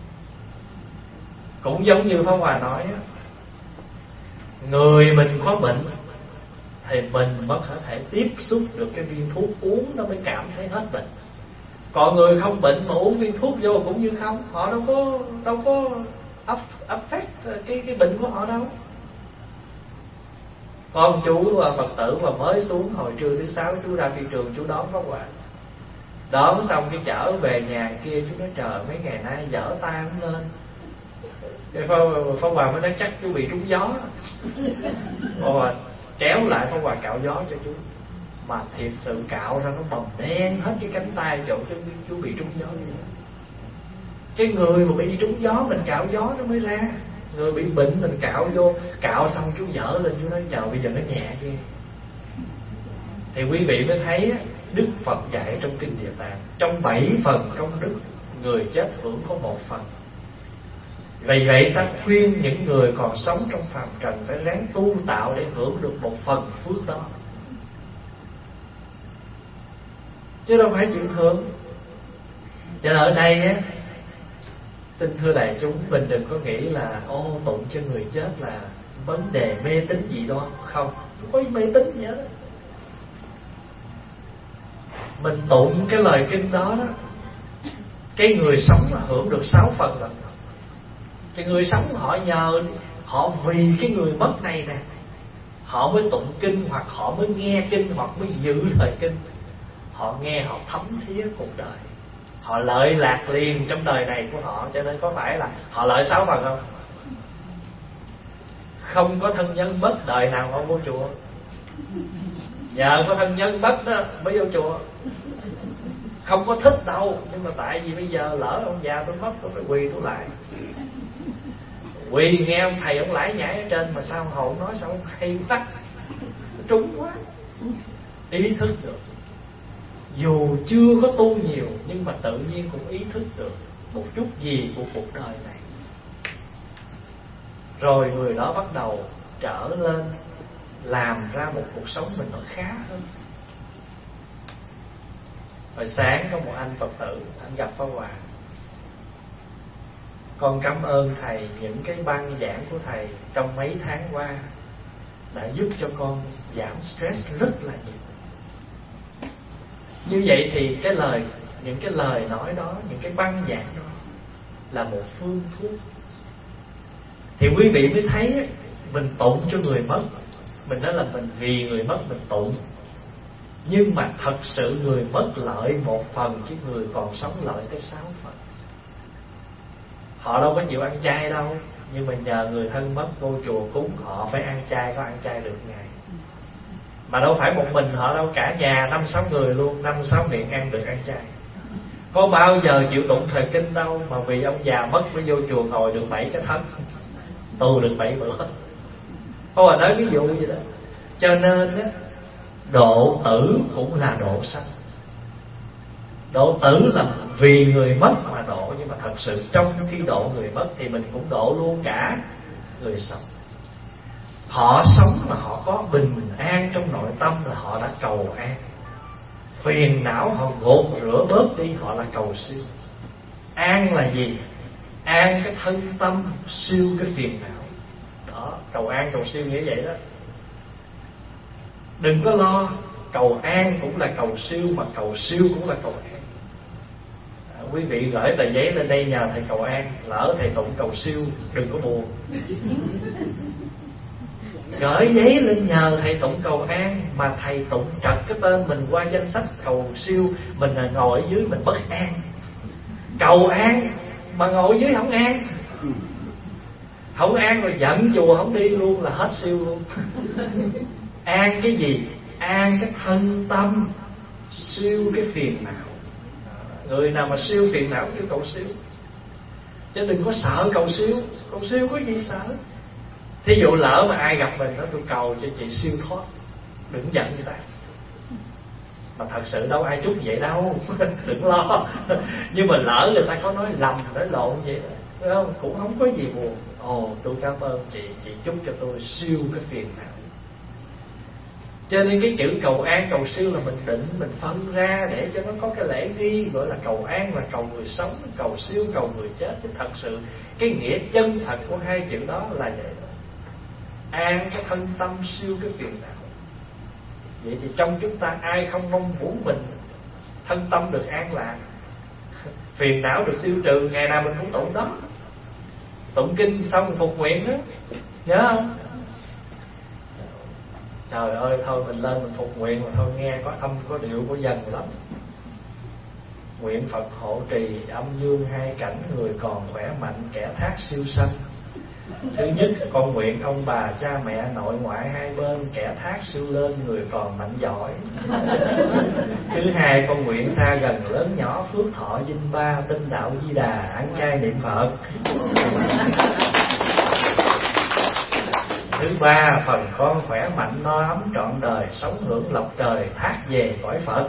Cũng giống như Pháp Hòa nói á, người mình có bệnh thì mình mới có thể tiếp xúc được cái viên thuốc, uống nó mới cảm thấy hết bệnh. Còn người không bệnh mà uống viên thuốc vô cũng như không, họ đâu có affect cái bệnh của họ đâu. Con chú Phật tử mà mới xuống hồi trưa thứ 6, chú ra phi trường chú đón Pháp Hòa. Đón xong cái chở về nhà kia, chú nói trời mấy ngày nay dở tay không lên. Pháp Hòa mới nói chắc chú bị trúng gió. Pháp Hòa kéo lại, Pháp Hòa cạo gió cho chú. mà thiệt sự cạo ra nó bầm đen hết cái cánh tay chỗ chú bị trúng gió. Cái người mà bị trúng gió mình cạo gió nó mới ra. Người bị bệnh mình cạo vô, cạo xong chú dở lên, chú nói chờ bây giờ nó nhẹ chứ. Thì quý vị mới thấy Đức Phật dạy trong Kinh Địa Tạng, trong 7 phần công đức, người chết hưởng có 1 phần. Vì vậy ta khuyên những người còn sống trong phàm trần phải ráng tu tạo để hưởng được 1 phần phước đó, chứ đâu phải chuyện thường. Cho nên ở đây á, xin thưa đại chúng, mình đừng có nghĩ là tụng cho người chết là vấn đề mê tín gì đó. Không có mê tín gì hết. Mình tụng cái lời kinh đó, cái người sống là hưởng được 6 phần rồi. Cái người sống họ vì cái người mất này nè, họ mới tụng kinh, hoặc họ mới nghe kinh, hoặc mới giữ lời kinh. Họ nghe, họ thấm thía cuộc đời, họ lợi lạc liền trong đời này của họ. Cho nên có phải là họ lợi 6 phần không? Không có thân nhân mất đời nào họ vô chùa. Giờ có thân nhân mất đó mới vô chùa. Không có thích đâu, nhưng mà tại vì bây giờ lỡ ông già tôi mất, tôi phải quỳ tôi lại. Quỳ nghe ông thầy ông lải nhải ở trên, mà sao hồn nói sao ông hay tắt trúng quá. Ý thức được, dù chưa có tu nhiều nhưng mà tự nhiên cũng ý thức được một chút gì của cuộc đời này. Rồi người đó bắt đầu trở lên, làm ra một cuộc sống mình nó khá hơn. Hồi sáng có một anh Phật tử, anh gặp Pháp Hòa. Con cảm ơn thầy, những cái băng giảng của thầy trong mấy tháng qua đã giúp cho con giảm stress rất là nhiều. Như vậy thì những cái lời nói đó, những cái băng giảng đó là một phương thuốc. Thì quý vị mới thấy mình tụng cho người mất, mình nói là mình vì người mất mình tụng, nhưng mà thật sự người mất lợi 1 phần, chứ người còn sống lợi tới 6 phần. Họ đâu có chịu ăn chay đâu, nhưng mà nhờ người thân mất vô chùa cúng, họ phải ăn chay, có ăn chay được ngày. Mà đâu phải một mình họ đâu, cả nhà 5-6 người luôn, 5-6 miệng ăn được ăn chay. Có bao giờ chịu tụng thời kinh đâu, mà vì ông già mất mới vô chùa ngồi được 7 cái thất, tu được 7 bữa. Có mà nói ví dụ vậy đó. Cho nên á, độ tử cũng là độ sanh. Độ tử là vì người mất mà độ, nhưng mà thật sự trong khi độ người mất thì mình cũng độ luôn cả người sống. Họ sống mà họ có bình an trong nội tâm là họ đã cầu an. Phiền não họ gột rửa bớt đi, họ là cầu siêu. An là gì? An cái thân tâm, siêu cái phiền não. Đó, cầu an cầu siêu như vậy đó. Đừng có lo, cầu an cũng là cầu siêu, mà cầu siêu cũng là cầu an. Quý vị gửi tờ giấy lên đây nhờ thầy cầu an, lỡ thầy tụng cầu siêu đừng có buồn. Gửi giấy lên nhờ thầy tụng cầu an, mà thầy tụng trật cái tên mình qua danh sách cầu siêu, mình là ngồi ở dưới mình bất an. Cầu an mà ngồi ở dưới không an, không an rồi giận chùa không đi luôn là hết siêu luôn. An cái gì? An cái thân tâm, siêu cái phiền não. Người nào mà siêu phiền não kêu cầu siêu. Chứ đừng có sợ cầu siêu. Cầu siêu có gì sợ. Thí dụ lỡ mà ai gặp mình nói tôi cầu cho chị siêu thoát, đừng giận người ta. Mà thật sự đâu ai chúc vậy đâu. Đừng lo. Nhưng mà lỡ người ta có nói lầm, nói lộn vậy đó, không? Cũng không có gì buồn. Tôi cảm ơn chị chúc cho tôi siêu cái phiền não. Cho nên cái chữ cầu an cầu siêu là mình định, mình phân ra để cho nó có cái lễ nghi. Gọi là cầu an là cầu người sống, cầu siêu cầu người chết. Chứ thật sự cái nghĩa chân thật của hai chữ đó là vậy đó. An cái thân tâm, siêu cái phiền não. Vậy thì trong chúng ta ai không mong muốn mình thân tâm được an lạc, phiền não được tiêu trừ, ngày nào mình cũng tụng đó. Tụng kinh xong phục nguyện đó, nhớ không? Trời ơi, thôi mình lên mình phục nguyện mà thôi nghe có âm có điệu có dần lắm. Nguyện Phật hộ trì âm dương hai cảnh, người còn khỏe mạnh kẻ thác siêu sanh. Thứ nhất, con nguyện ông bà cha mẹ nội ngoại hai bên kẻ thác siêu lên, người còn mạnh giỏi. Thứ hai, con nguyện xa gần lớn nhỏ phước thọ dinh ba, tinh đạo Di Đà, ăn chay niệm Phật. Thứ ba, phần con khỏe mạnh no ấm trọn đời, sống hưởng lộc trời, thác về cõi Phật.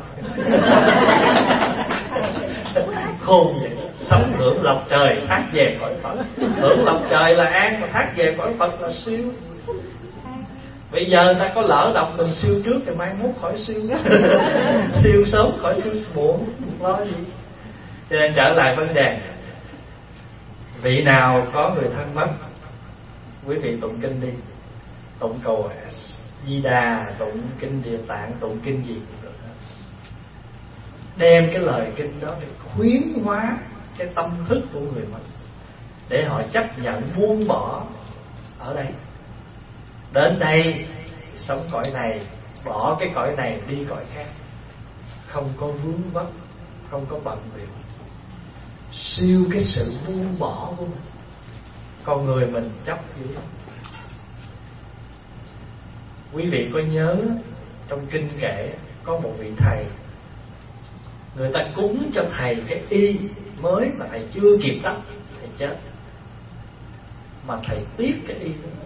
Khôn vậy, sống hưởng lộc trời, thác về cõi Phật. Hưởng lộc trời là an, mà thác về cõi Phật là siêu. Bây giờ ta có lỡ đọc mình siêu trước thì mai mốt khỏi siêu. Siêu sớm khỏi siêu muộn, không lo gì. Cho nên trở lại vấn đề, vị nào có người thân mất, quý vị tụng kinh đi. Tụng cầu Di Đà, tụng kinh Địa Tạng, tụng kinh gì cũng được. Đem cái lời kinh đó để khuyến hóa cái tâm thức của người mình, để họ chấp nhận buông bỏ ở đây. Đến đây sống cõi này, bỏ cái cõi này đi cõi khác, không có vướng vấp, không có bận biểu. Siêu cái sự buông bỏ của mình. Con người mình chấp dữ lắm. Quý vị có nhớ trong kinh kể có một vị thầy, người ta cúng cho thầy cái y mới mà thầy chưa kịp đắp, thầy chết. Mà thầy tiếc cái y đó,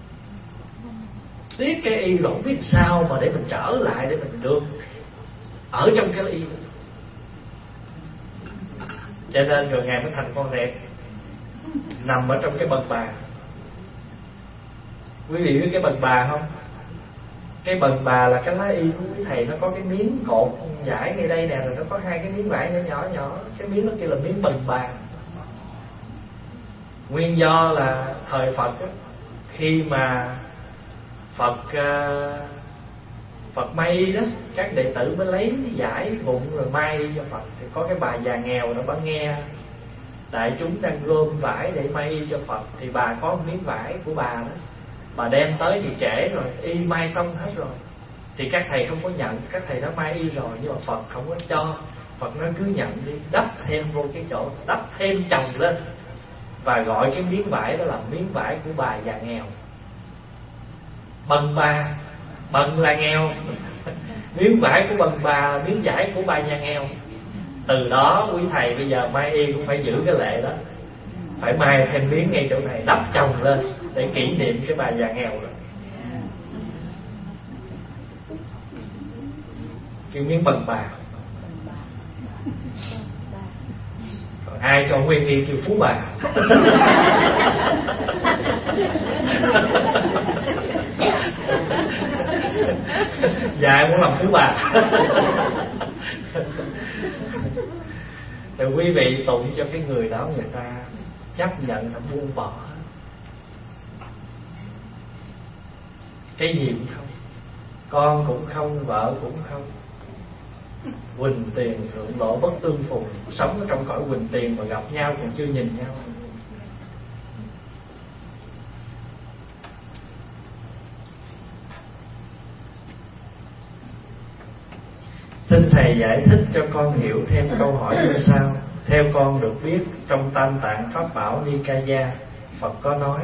tiếc cái y rồi không biết sao mà để mình trở lại, để mình được ở trong cái y đó. Cho nên rồi Ngài mới thành con rệp, nằm ở trong cái bần bà. Quý vị biết cái bần bà không? Cái bần bà là cái lá y của quý thầy, nó có cái miếng cột vải ngay đây nè, rồi nó có hai cái miếng vải nhỏ nhỏ nhỏ. Cái miếng đó kia là miếng bần bà. Nguyên do là thời Phật á, khi mà Phật may y đó, các đệ tử mới lấy vải vụn rồi may y cho Phật. Thì có cái bà già nghèo đó, bà nghe đại chúng đang gom vải để may y cho Phật, thì bà có một miếng vải của bà đó, bà đem tới thì trễ rồi, y may xong hết rồi. Thì các thầy không có nhận, các thầy đã may y rồi, nhưng mà Phật không có cho. Phật nói cứ nhận đi, đắp thêm vô cái chỗ, đắp thêm chồng lên, và gọi cái miếng vải đó là miếng vải của bà già nghèo. Bần bà, bần là nghèo. Miếng vải của bần bà, miếng vải của bà nhà nghèo. Từ đó quý thầy bây giờ may y cũng phải giữ cái lệ đó, phải may thêm miếng ngay chỗ này, đắp chồng lên để kỷ niệm cái bà già nghèo đó. Kêu miếng bần bà. Còn ai cho nguyên y kêu phú bà. Dạ muốn làm phú bà. Thì quý vị tụng cho cái người đó, người ta chấp nhận là buông bỏ. Cái gì cũng không, con cũng không, vợ cũng không. Huỳnh tiền thượng lộ bất tương phùng. Sống ở trong cõi huỳnh tiền mà gặp nhau còn chưa nhìn nhau. Xin thầy giải thích cho con hiểu thêm câu hỏi như sau. Theo con được biết, trong Tam Tạng Pháp Bảo Nikaya, Phật có nói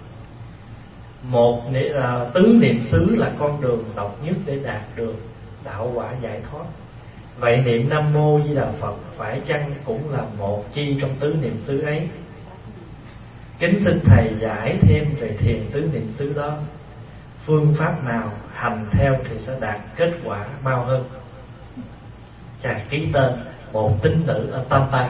tứ niệm xứ là con đường độc nhất để đạt được đạo quả giải thoát. Vậy niệm Nam Mô Di Đà Phật phải chăng cũng là một chi trong tứ niệm xứ ấy? Kính xin thầy giải thêm về thiền tứ niệm xứ đó. Phương pháp nào hành theo thì sẽ đạt kết quả mau hơn? Chàng ký tên một tín nữ ở Tampa.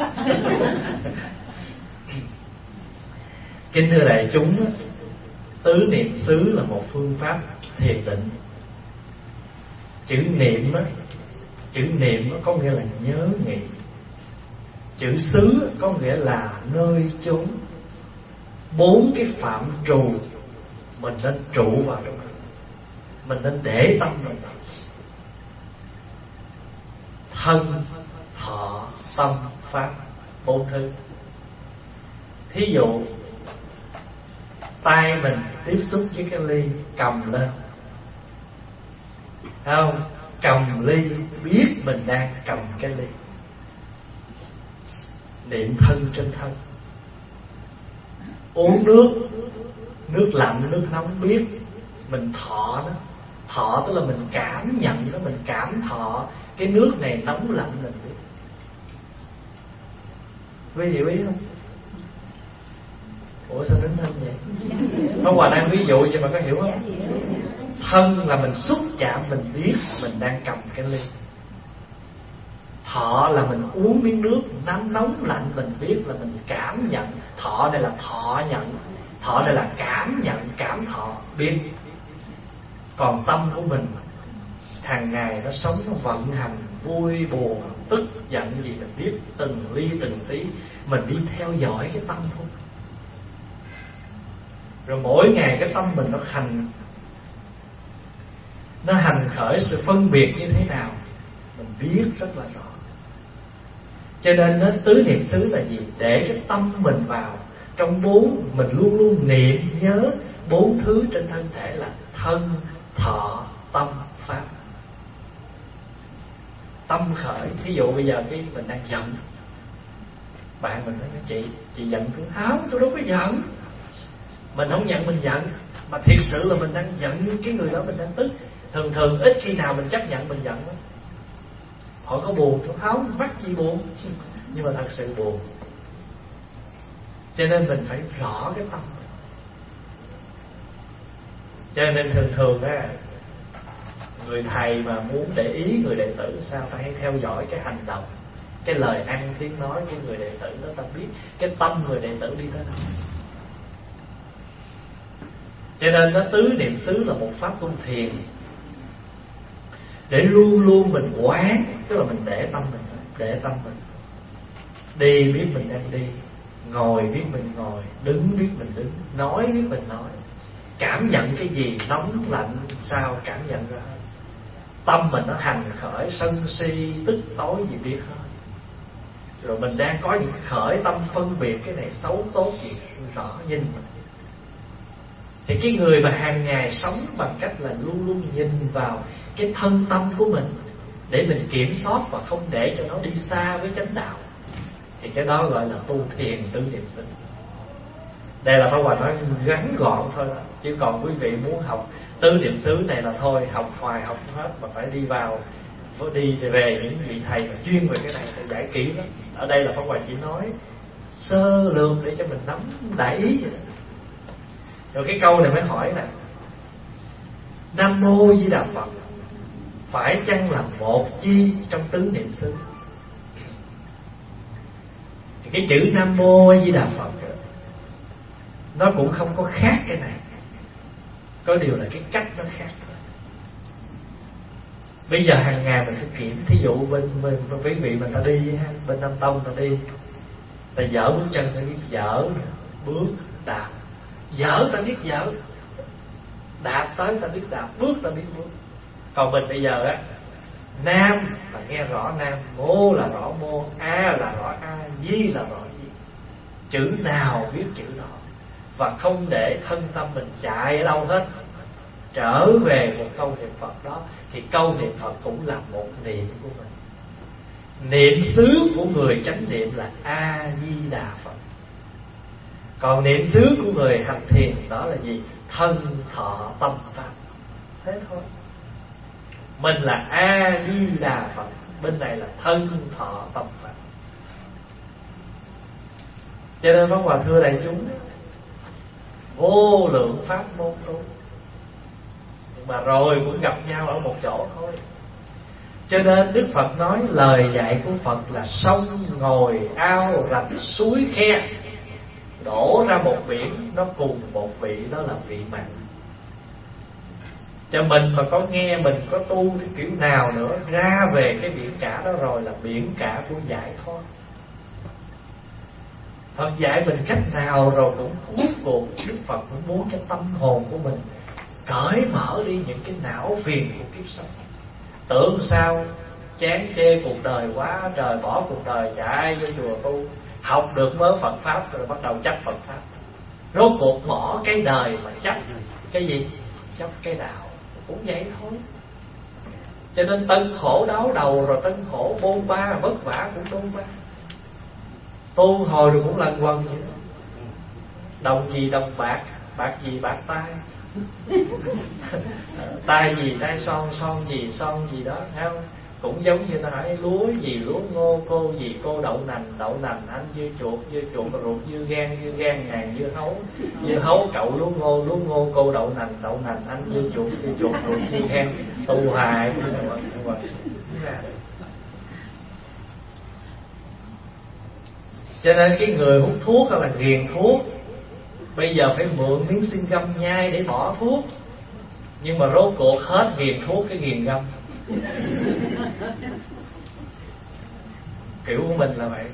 Kính thưa đại chúng, tứ niệm xứ là một phương pháp thiền định. Chữ niệm có nghĩa là nhớ nghĩ. Chữ xứ có nghĩa là nơi chốn. Bốn cái phạm trù mình nên trụ vào trong đó, mình nên để tâm mình vào. Thân, thọ, tâm, pháp, bốn thứ. Thí dụ tay mình tiếp xúc với cái ly, cầm lên, thấy không? Cầm ly, biết mình đang cầm cái ly. Niệm thân trên thân. Uống nước lạnh, nước nóng biết. Mình thọ nó. Thọ tức là mình cảm nhận nó, mình cảm thọ cái nước này nóng lạnh mình biết. Quý vị biết không? Ủa sao tính thân vậy? Pháp Hòa đang ví dụ vậy mà có hiểu không? Thân là mình xúc chạm, mình biết mình đang cầm cái ly. Thọ là mình uống miếng nước nóng lạnh, mình biết là mình cảm nhận. Thọ đây là thọ nhận, thọ đây là cảm nhận, cảm thọ, biết. Còn tâm của mình hàng ngày nó sống, nó vận hành, vui buồn tức giận gì mình biết, từng ly từng tí. Mình đi theo dõi cái tâm thôi. Rồi mỗi ngày cái tâm mình nó hành khởi sự phân biệt như thế nào mình biết rất là rõ. Cho nên nó tứ niệm xứ là gì? Để cái tâm mình vào trong bốn, mình luôn luôn niệm nhớ bốn thứ trên thân thể là thân, thọ, tâm, pháp. Tâm khởi, thí dụ bây giờ cái mình đang giận, bạn mình nói chị giận tôi. Không, tôi đâu có giận. Mình không giận mình giận, mà thiệt sự là mình đang giận cái người đó, mình đang tức. Thường ít khi nào mình chấp nhận mình giận đó. Họ có buồn không? Mắc gì buồn, nhưng mà thật sự buồn. Cho nên mình phải rõ cái tâm. Cho nên thường á, người thầy mà muốn để ý người đệ tử sao, ta hay theo dõi cái hành động, cái lời ăn tiếng nói của người đệ tử đó, ta biết cái tâm người đệ tử đi tới đâu. Cho nên nó tứ niệm xứ là một pháp tu thiền, để luôn luôn mình quán, tức là mình để tâm mình. Đi biết mình đang đi, ngồi biết mình ngồi, đứng biết mình đứng, nói biết mình nói. Cảm nhận cái gì nóng lạnh sao cảm nhận ra. Tâm mình nó hành khởi sân si tức tối gì biết hết. Rồi mình đang có những khởi tâm phân biệt cái này xấu tốt gì rõ nhìn mình. Thì cái người mà hàng ngày sống bằng cách là luôn luôn nhìn vào cái thân tâm của mình để mình kiểm soát và không để cho nó đi xa với chánh đạo, thì cái đó gọi là tu thiền tứ niệm xứ. Đây là Pháp Hòa nói ngắn gọn thôi đó. Chứ còn quý vị muốn học tứ niệm xứ này là thôi, học hoài học hết, mà phải đi vào, phải đi về những vị thầy mà chuyên về cái này phải giải kỹ lắm. Ở đây là Pháp Hòa chỉ nói sơ lược để cho mình nắm đại ý vậy đó. Rồi cái câu này mới hỏi là Nam Mô Di Đà Phật phải chăng là một chi trong tứ niệm xứ? Thì cái chữ Nam Mô Di Đà Phật nó cũng không có khác cái này, có điều là cái cách nó khác. Bây giờ hàng ngày mình phải kiểm. Thí dụ bên quý vị mình ta đi ha, bên Nam Tông ta đi, ta dở bước chân ta biết dở, bước đạp. Dở ta biết dở, đạp tới ta biết đạp, bước ta biết bước. Còn mình bây giờ á, Nam là nghe rõ Nam, Mô là rõ Mô, A là rõ A, Di là rõ Di. Chữ nào biết chữ đó, và không để thân tâm mình chạy ở đâu hết, trở về một câu niệm Phật đó. Thì câu niệm Phật cũng là một niệm của mình. Niệm xứ của người chánh niệm là A Di Đà Phật. Còn niệm xứ của người hành thiền đó là gì? Thân thọ tâm pháp. Thế thôi. Mình là A Di Đà Phật, bên này là thân thọ tâm pháp. Cho nên Pháp Hòa thưa đại chúng, vô lượng pháp môn tu, nhưng mà rồi cũng gặp nhau ở một chỗ thôi. Cho nên Đức Phật nói lời dạy của Phật là sông ngồi ao rạch suối khe đổ ra một biển, nó cùng một vị, đó là vị mặn. Cho mình mà có nghe, mình có tu thì kiểu nào nữa, ra về cái biển cả đó rồi là biển cả của giải thoát. Phật dạy mình cách nào rồi cũng cuối cùng Đức Phật cũng muốn cho tâm hồn của mình cởi mở đi những cái não phiền của kiếp sống. Tưởng sao chán chê cuộc đời quá trời, bỏ cuộc đời chạy vô chùa tu, học được mớ Phật Pháp rồi bắt đầu chấp Phật Pháp. Rốt cuộc bỏ cái đời mà chấp cái gì? Chấp cái đạo. Cũng vậy thôi. Cho nên tân khổ đau đầu, rồi tân khổ bôn ba, vất vả cũng bôn ba. Tu hồi rồi cũng lần quần vậy đó. đồng gì đồng bạc, bạc gì bạc tai. Tai gì tai son, son gì đó, thấy không? Cũng giống như ta hỏi lúa gì lúa ngô, cô gì cô đậu nành, anh dưa chuột, ruột dưa gan, ngàn dưa hấu cậu lúa ngô cô đậu nành, anh dưa chuột ruột dưa gan, tu hài. Cho nên cái người hút thuốc hay là ghiền thuốc bây giờ phải mượn miếng xin găm nhai để bỏ thuốc. Nhưng mà rốt cuộc hết ghiền thuốc cái ghiền găm. Kiểu của mình là vậy.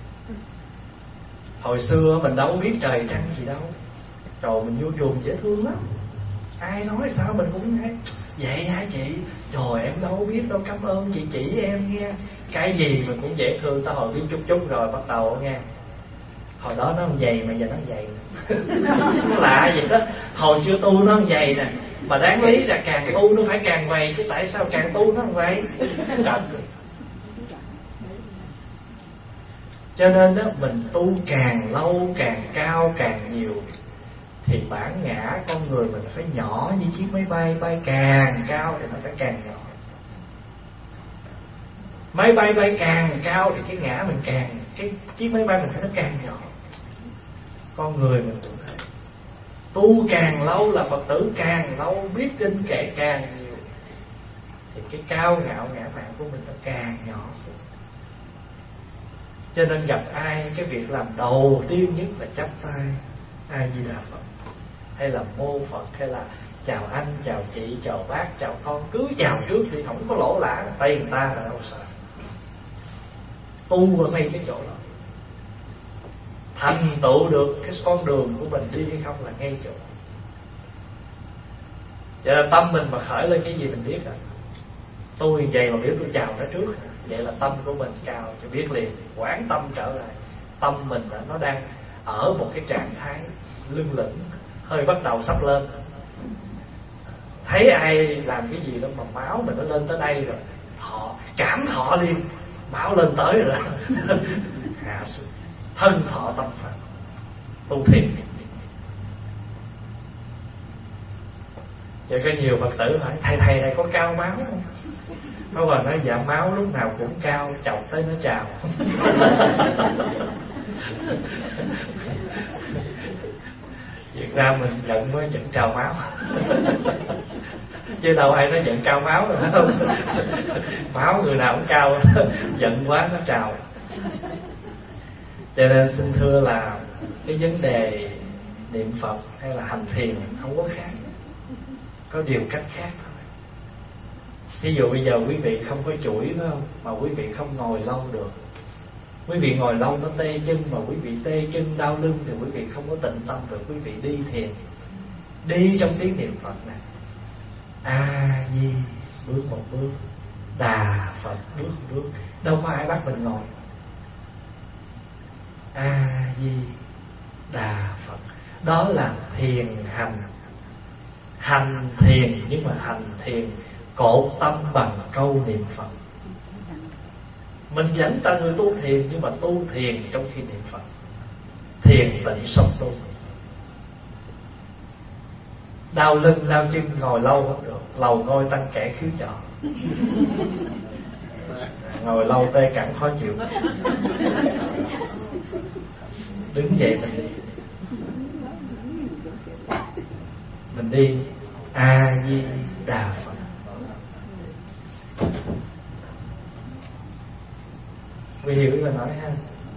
Hồi xưa mình đâu biết trời trăng gì đâu, rồi mình vô chùa dễ thương lắm. Ai nói sao mình cũng nghe. Vậy hả chị? Trời em đâu biết đâu, cảm ơn chị chỉ em nghe. Cái gì mình cũng dễ thương. Ta hồi biết chút rồi bắt đầu nghe. Hồi đó nó không dày mà giờ nó dày. Nó lạ vậy đó. Hồi chưa tu nó không dày nè, mà đáng lý là càng tu nó phải càng vầy, chứ tại sao càng tu nó không vầy? Cho nên đó, mình tu càng lâu càng cao càng nhiều thì bản ngã con người mình phải nhỏ như chiếc máy bay. Bay càng cao thì nó phải càng nhỏ. Máy bay bay càng cao thì cái ngã mình càng, cái chiếc máy bay mình phải nó càng nhỏ. Con người mình cũng thế. Tu càng lâu là Phật tử càng lâu, biết kinh kệ càng nhiều thì cái cao ngạo ngã mạn của mình nó càng nhỏ xuống. Cho nên gặp ai, cái việc làm đầu tiên nhất là chắp tay A Di Đà Phật, hay là mô Phật, hay là chào anh, chào chị, chào bác, chào con. Cứ chào trước thì không có lỗ lã, tay người ta là đâu sợ. Tu ở ngay cái chỗ đó, thành tựu được cái con đường của mình đi hay không là ngay chỗ. Vậy là tâm mình mà khởi lên cái gì mình biết rồi. Tôi vậy mà biết tôi chào nó trước, vậy là tâm của mình cao, cho biết liền. Quán tâm trở lại, tâm mình nó đang ở một cái trạng thái lưng lửng, hơi bắt đầu sắp lên. Thấy ai làm cái gì đó mà máu mình nó lên tới đây rồi, cảm thọ liền, máu lên tới rồi hạ xuống, thân thọ tâm Phật, tu thiền. Vậy có nhiều Phật tử hỏi thầy này có cao máu không? Nó vào nói dạ máu lúc nào cũng cao, chọc tới nó trào. Việt Nam mình giận mới giận trào máu. Chứ đâu ai nói giận cao máu rồi không? Máu người nào cũng cao, giận quá nó trào. Cho nên xin thưa là cái vấn đề niệm Phật hay là hành thiền không có khác, có điều cách khác thôi. Ví dụ bây giờ quý vị không có chuỗi phải không? Mà quý vị không ngồi lâu được. Quý vị ngồi lâu nó tê chân, mà quý vị tê chân đau lưng thì quý vị không có tịnh tâm được. Quý vị đi thiền, đi trong tiếng niệm Phật này, A Di bước một bước, Đà Phật bước một bước. Đâu có ai bắt mình ngồi. A Di Đà Phật, đó là thiền hành. Hành thiền, nhưng mà hành thiền cột tâm bằng câu niệm Phật. Mình dẫn ta người tu thiền, nhưng mà tu thiền trong khi niệm Phật. Thiền tịnh sống tu. Đau lưng đau chân ngồi lâu không được, lầu ngôi tăng kẻ khiếu trọ. Ngồi lâu tê cẳng khó chịu, đứng dậy mình đi A Di Đà Phật. Quý hiểu là nói ha.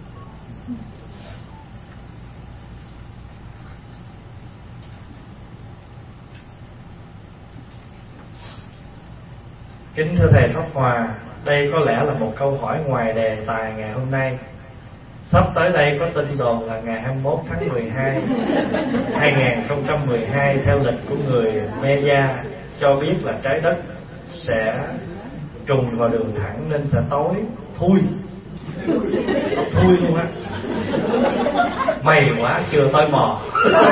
Kính thưa thầy Pháp Hòa, đây có lẽ là một câu hỏi ngoài đề tài ngày hôm nay. Sắp tới đây có tin đồn là ngày 21 tháng 12 2012 theo lịch của người Maya cho biết là trái đất sẽ trùng vào đường thẳng nên sẽ tối thui luôn á. May quá chưa tới mò.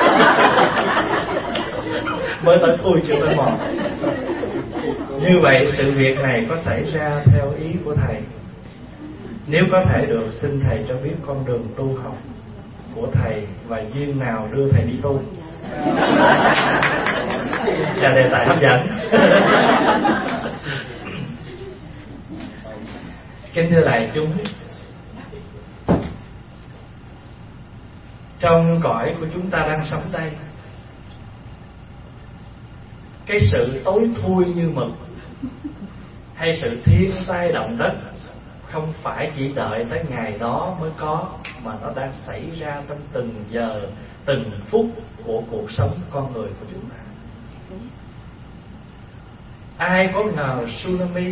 Mới tới thui chưa tới mò. Như vậy sự việc này có xảy ra theo ý của thầy? Nếu có thể được, xin thầy cho biết con đường tu học của thầy và duyên nào đưa thầy đi tu? Là đề tài hấp dẫn. Kính thưa đại chúng, trong cõi của chúng ta đang sống đây, cái sự tối thui như mực hay sự thiên tai động đất không phải chỉ đợi tới ngày đó mới có, mà nó đang xảy ra trong từng giờ, từng phút của cuộc sống con người của chúng ta. Ai có ngờ tsunami,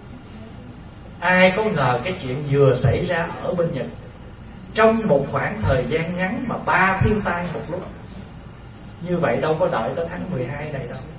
ai có ngờ cái chuyện vừa xảy ra ở bên Nhật, trong một khoảng thời gian ngắn mà 3 thiên tai một lúc. Như vậy đâu có đợi tới tháng 12 này đâu,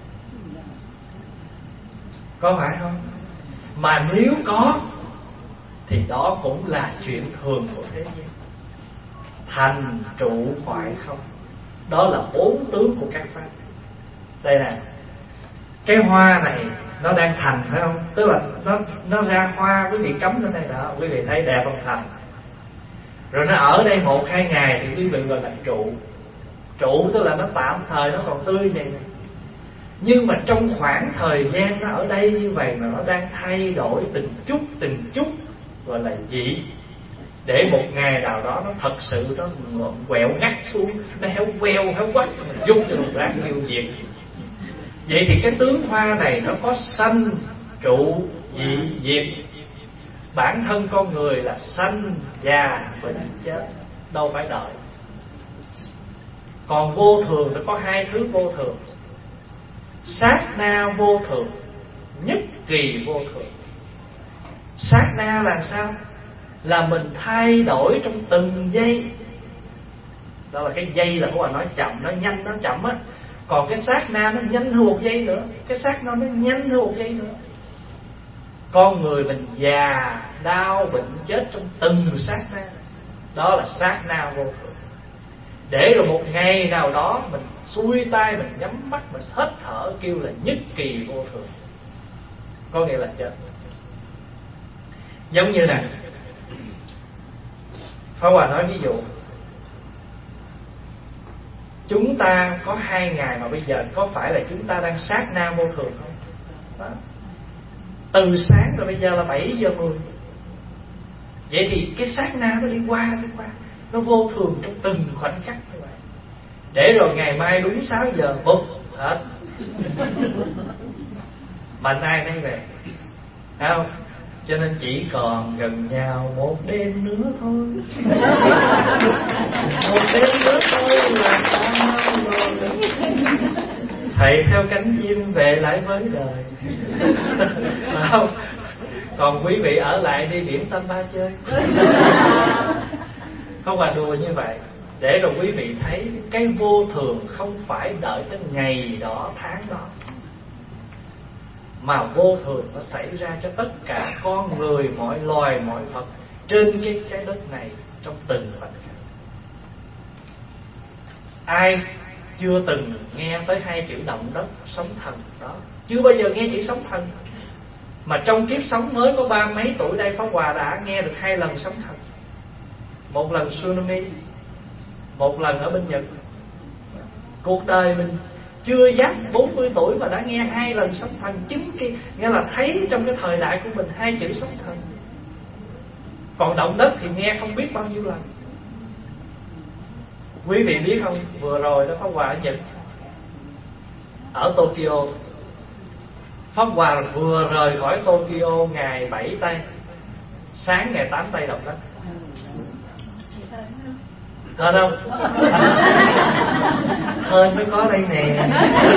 có phải không? Mà nếu có thì đó cũng là chuyện thường của thế gian. Thành trụ hoại không, đó là 4 tướng của các pháp. Đây nè, cái hoa này nó đang thành phải không? Tức là nó ra hoa, quý vị cắm lên đây đó, quý vị thấy đẹp không? Thành. Rồi nó ở đây 1-2 ngày thì quý vị gọi là trụ. Trụ tức là nó tạm thời, nó còn tươi vậy này. Nhưng mà trong khoảng thời gian nó ở đây như vậy mà nó đang thay đổi từng chút gọi là dị, để một ngày nào đó nó thật sự nó quẹo ngắt xuống, nó héo queo héo quắt, mình giúp cho lục rác tiêu diệt. Vậy thì cái tướng hoa này nó có sanh trụ dị diệt. Bản thân con người là sanh già bệnh chết, đâu phải đợi. Còn vô thường nó có 2 thứ vô thường: sát na vô thường, nhất kỳ vô thường. Sát na là sao? Là mình thay đổi trong từng giây. Đó là cái giây là không phải nói chậm, nó nhanh nó chậm á. Còn cái sát na nó nhanh hơn 1 giây nữa, cái sát na nó nhanh hơn 1 giây nữa. Con người mình già, đau, bệnh, chết trong từng sát na. Đó là sát na vô thường. Để rồi một ngày nào đó mình xuôi tay, mình nhắm mắt, mình hít thở, kêu là nhất kỳ vô thường, có nghĩa là chết. Giống như này, Pháp Hòa nói ví dụ, chúng ta có 2 ngày mà bây giờ có phải là chúng ta đang sát na vô thường không? Đó. Từ sáng rồi bây giờ là 7 giờ 10. Vậy thì cái sát na nó đi qua, nó vô thường trong từng khoảnh khắc như vậy. Để rồi ngày mai đúng 6 giờ bụp hết. Mà nay nay về, thấy không? Cho nên chỉ còn gần nhau một đêm nữa thôi. Một đêm nữa thôi là ta rồi. Thầy theo cánh chim về lại với đời. Phải không? Còn quý vị ở lại đi điểm tâm ba chơi. Không phải đùa như vậy. Để rồi quý vị thấy cái vô thường không phải đợi tới ngày đó, tháng đó, mà vô thường nó xảy ra cho tất cả con người, mọi loài, mọi vật trên cái trái đất này trong từng khoảnh khắc. Ai chưa từng nghe tới 2 chữ động đất, sóng thần đó, chưa bao giờ nghe chữ sóng thần. Mà trong kiếp sống mới có 30 mấy tuổi đây, Pháp Hòa đã nghe được 2 lần sóng thần. Một lần tsunami, một lần ở bên Nhật. Cuộc đời mình chưa dắt 40 tuổi mà đã nghe 2 lần sóng thần. Chứng kia nghĩa là thấy trong cái thời đại của mình 2 chữ sóng thần. Còn động đất thì nghe không biết bao nhiêu lần. Quý vị biết không, vừa rồi đó Pháp Hòa ở Nhật, ở Tokyo. Pháp Hòa vừa rời khỏi Tokyo ngày 7 tây, sáng ngày 8 tây động đất. Hên không? Hên mới có đây nè.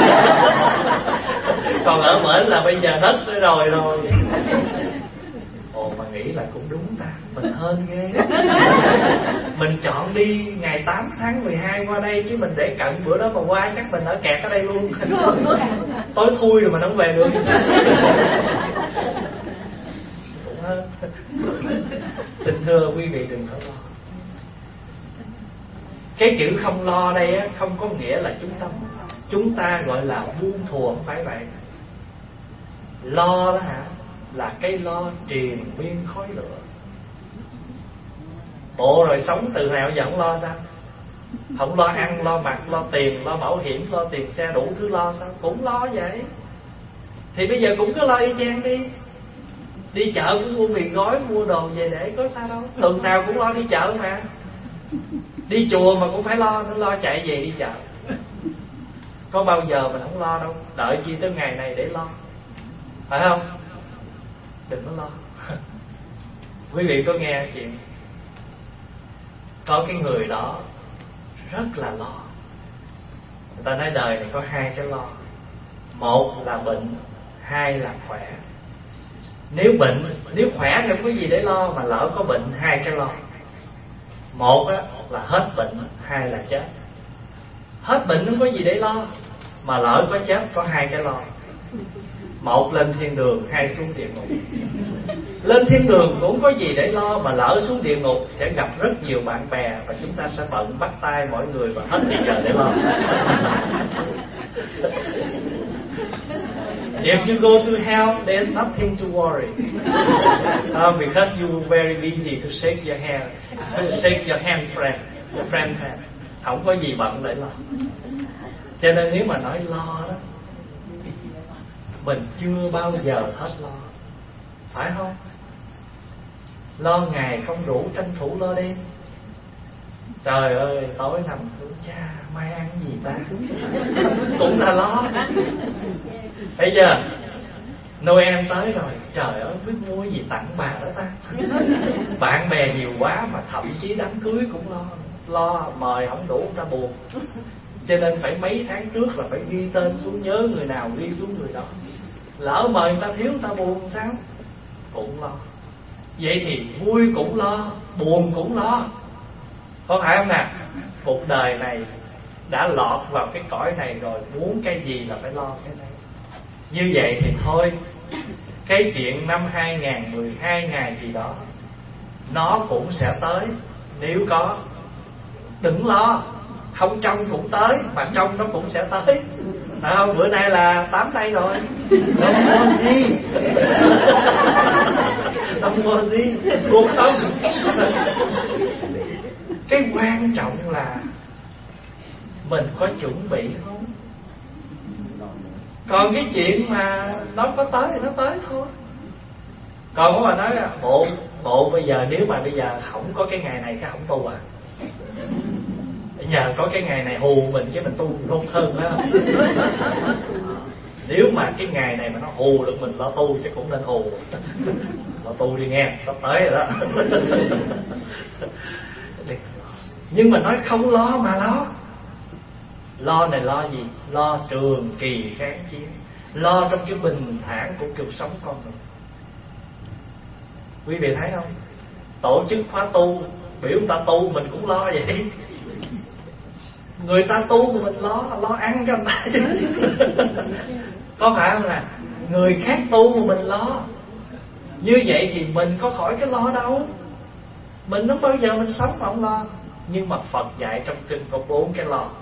Còn ở bển là bây giờ đất tới rồi. Ồ, mà nghĩ là cũng đúng ta, mình hên ghê. Mình chọn đi ngày 8 tháng 12 qua đây, chứ mình để cận bữa đó mà qua chắc mình ở kẹt ở đây luôn. Tối thui rồi mà nó không về được. Cũng hên. Xin thưa quý vị đừng có lo. Cái chữ không lo đây á, không có nghĩa là chúng ta gọi là buông thùa, không phải vậy. Lo đó hả, là cái lo triền miên khói lửa. Bộ rồi sống từ nào giờ không lo sao? Không lo ăn, lo mặc, lo tiền, lo bảo hiểm, lo tiền xe, đủ thứ lo sao? Cũng lo vậy. Thì bây giờ cũng cứ lo y chang đi. Đi chợ cũng mua mì gói, mua đồ về để có sao đâu. Tuần nào cũng lo đi chợ mà. Đi chùa mà cũng phải lo, nó lo chạy về đi chợ. Có bao giờ mình không lo đâu. Đợi chi tới ngày này để lo, phải không? Đừng có lo. Quý vị có nghe chuyện có cái người đó rất là lo. Người ta nói đời này có hai cái lo. Một là bệnh, hai là khỏe. Nếu bệnh, nếu khỏe thì không có gì để lo, mà lỡ có bệnh, hai cái lo. Một là hết bệnh, hai là chết. Hết bệnh không có gì để lo, mà lỡ có chết có hai cái lo. Một lên thiên đường, hai xuống địa ngục. Lên thiên đường cũng có gì để lo, mà lỡ xuống địa ngục sẽ gặp rất nhiều bạn bè, và chúng ta sẽ bận bắt tay mọi người và hết thời giờ để lo. If you go to hell, there's nothing to worry, because you were very busy to shake your hand, your friend's hand. Không có gì bận để lo. Cho nên nếu mà nói lo đó, mình chưa bao giờ hết lo, phải không? Lo ngày không đủ, tranh thủ lo đêm. Trời ơi, tối nằm xuống, cha mai ăn gì ta, cũng là lo. Bây giờ Noel tới rồi, trời ơi biết mua gì tặng bà đó ta. Bạn bè nhiều quá mà thậm chí đám cưới cũng lo mời không đủ người ta buồn. Cho nên phải mấy tháng trước là phải ghi tên xuống, nhớ người nào ghi xuống người đó. Lỡ mời người ta thiếu, người ta buồn sao? Cũng lo. Vậy thì vui cũng lo, buồn cũng lo, có phải không nào? Cuộc đời này đã lọt vào cái cõi này rồi, muốn cái gì là phải lo cái này. Như vậy thì thôi, cái chuyện năm 2012 ngày gì đó nó cũng sẽ tới. Nếu có, đừng lo, không trông cũng tới, mà trông nó cũng sẽ tới. Phải không? Bữa nay là 8 đây rồi. Không có gì, không có gì, cuộc sống. Cái quan trọng là mình có chuẩn bị không? Còn cái chuyện mà nó có tới thì nó tới thôi. Còn có mà nói là bộ bây giờ, nếu mà bây giờ không có cái ngày này cái không tu à. Nhờ có cái ngày này hù mình chứ mình tu không hơn đó. Nếu mà cái ngày này mà nó hù được mình lo tu chứ cũng nên hù. Lo tu đi nghe, sắp tới rồi đó. Nhưng mà nói không lo mà lo. Lo này lo gì? Lo trường kỳ kháng chiến, lo trong cái bình thản của cuộc sống con người. Quý vị thấy không? Tổ chức khóa tu, biểu người ta tu mình cũng lo vậy. Người ta tu mình lo ăn cho người ta chứ. Có phải không nè? Người khác tu mà mình lo. Như vậy thì mình có khỏi cái lo đâu. Mình không bao giờ mình sống mà không lo. Nhưng mà Phật dạy trong kinh có 4 cái lo.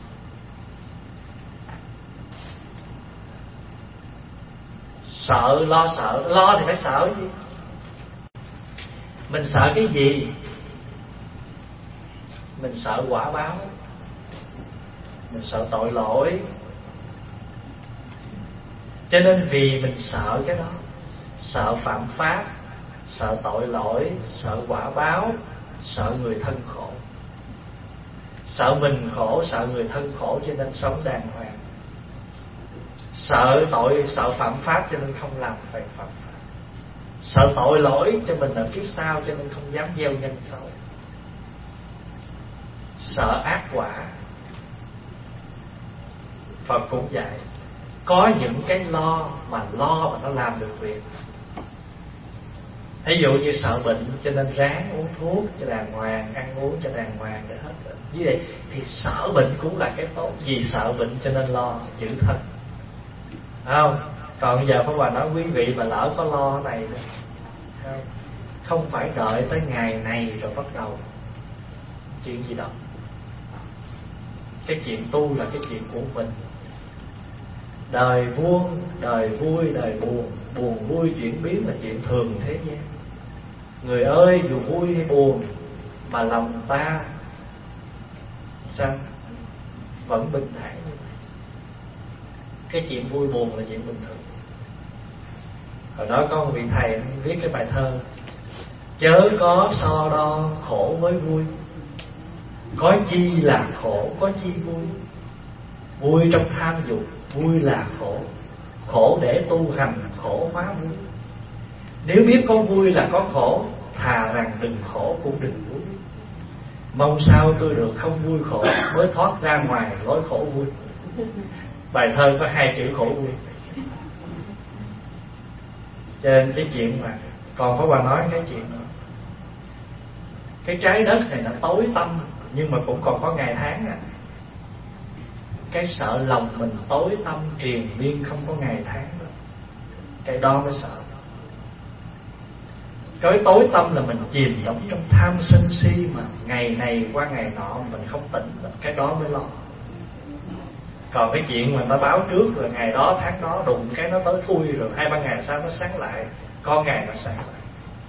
Sợ, lo thì phải sợ gì? Mình sợ cái gì? Mình sợ quả báo, mình sợ tội lỗi. Cho nên vì mình sợ cái đó, sợ phạm pháp, sợ tội lỗi, sợ quả báo, sợ người thân khổ. Sợ mình khổ, sợ người thân khổ cho nên sống đàng hoàng. Sợ phạm pháp cho nên không làm phải phạm pháp. Sợ tội lỗi cho mình ở kiếp sau cho nên không dám gieo nhân xấu. Sợ ác quả. Phật cũng dạy có những cái lo mà nó làm được việc. Ví dụ như sợ bệnh cho nên ráng uống thuốc cho đàng hoàng, ăn uống cho đàng hoàng để hết bệnh. Như vậy thì sợ bệnh cũng là cái tốt. Vì sợ bệnh cho nên lo chữ thân, không? Còn bây giờ Pháp Hòa nói quý vị mà lỡ có lo này không phải đợi tới ngày này rồi bắt đầu chuyện gì đâu. Cái chuyện tu là cái chuyện của mình. Đời vuông, đời vui, đời buồn, buồn vui chuyển biến là chuyện thường thế gian. Người ơi, dù vui hay buồn mà lòng ta sao? Vẫn bình thản như vậy. Cái chuyện vui buồn là chuyện bình thường. Hồi đó có một vị thầy viết cái bài thơ: chớ có so đo khổ với vui, có chi là khổ, có chi vui. Vui trong tham dục, vui là khổ. Khổ để tu hành, khổ hóa vui. Nếu biết có vui là có khổ, thà rằng đừng khổ cũng đừng vui. Mong sao tôi được không vui khổ, mới thoát ra ngoài lối khổ vui. Bài thơ có 2 chữ khổ vui. Cho nên cái chuyện mà còn có bà nói cái chuyện nữa, cái trái đất này nó tối tăm nhưng mà cũng còn có ngày tháng à. Cái sợ lòng mình tối tăm triền miên không có ngày tháng đâu, cái đó mới sợ. Cái tối tâm là mình chìm đắm trong tham sân si, mà ngày này qua ngày nọ mình không tỉnh, cái đó mới lo. Còn cái chuyện mà nó báo trước rồi ngày đó tháng đó đụng cái nó tới thui rồi 2-3 ngày sau nó sáng lại, có ngày nó sáng lại.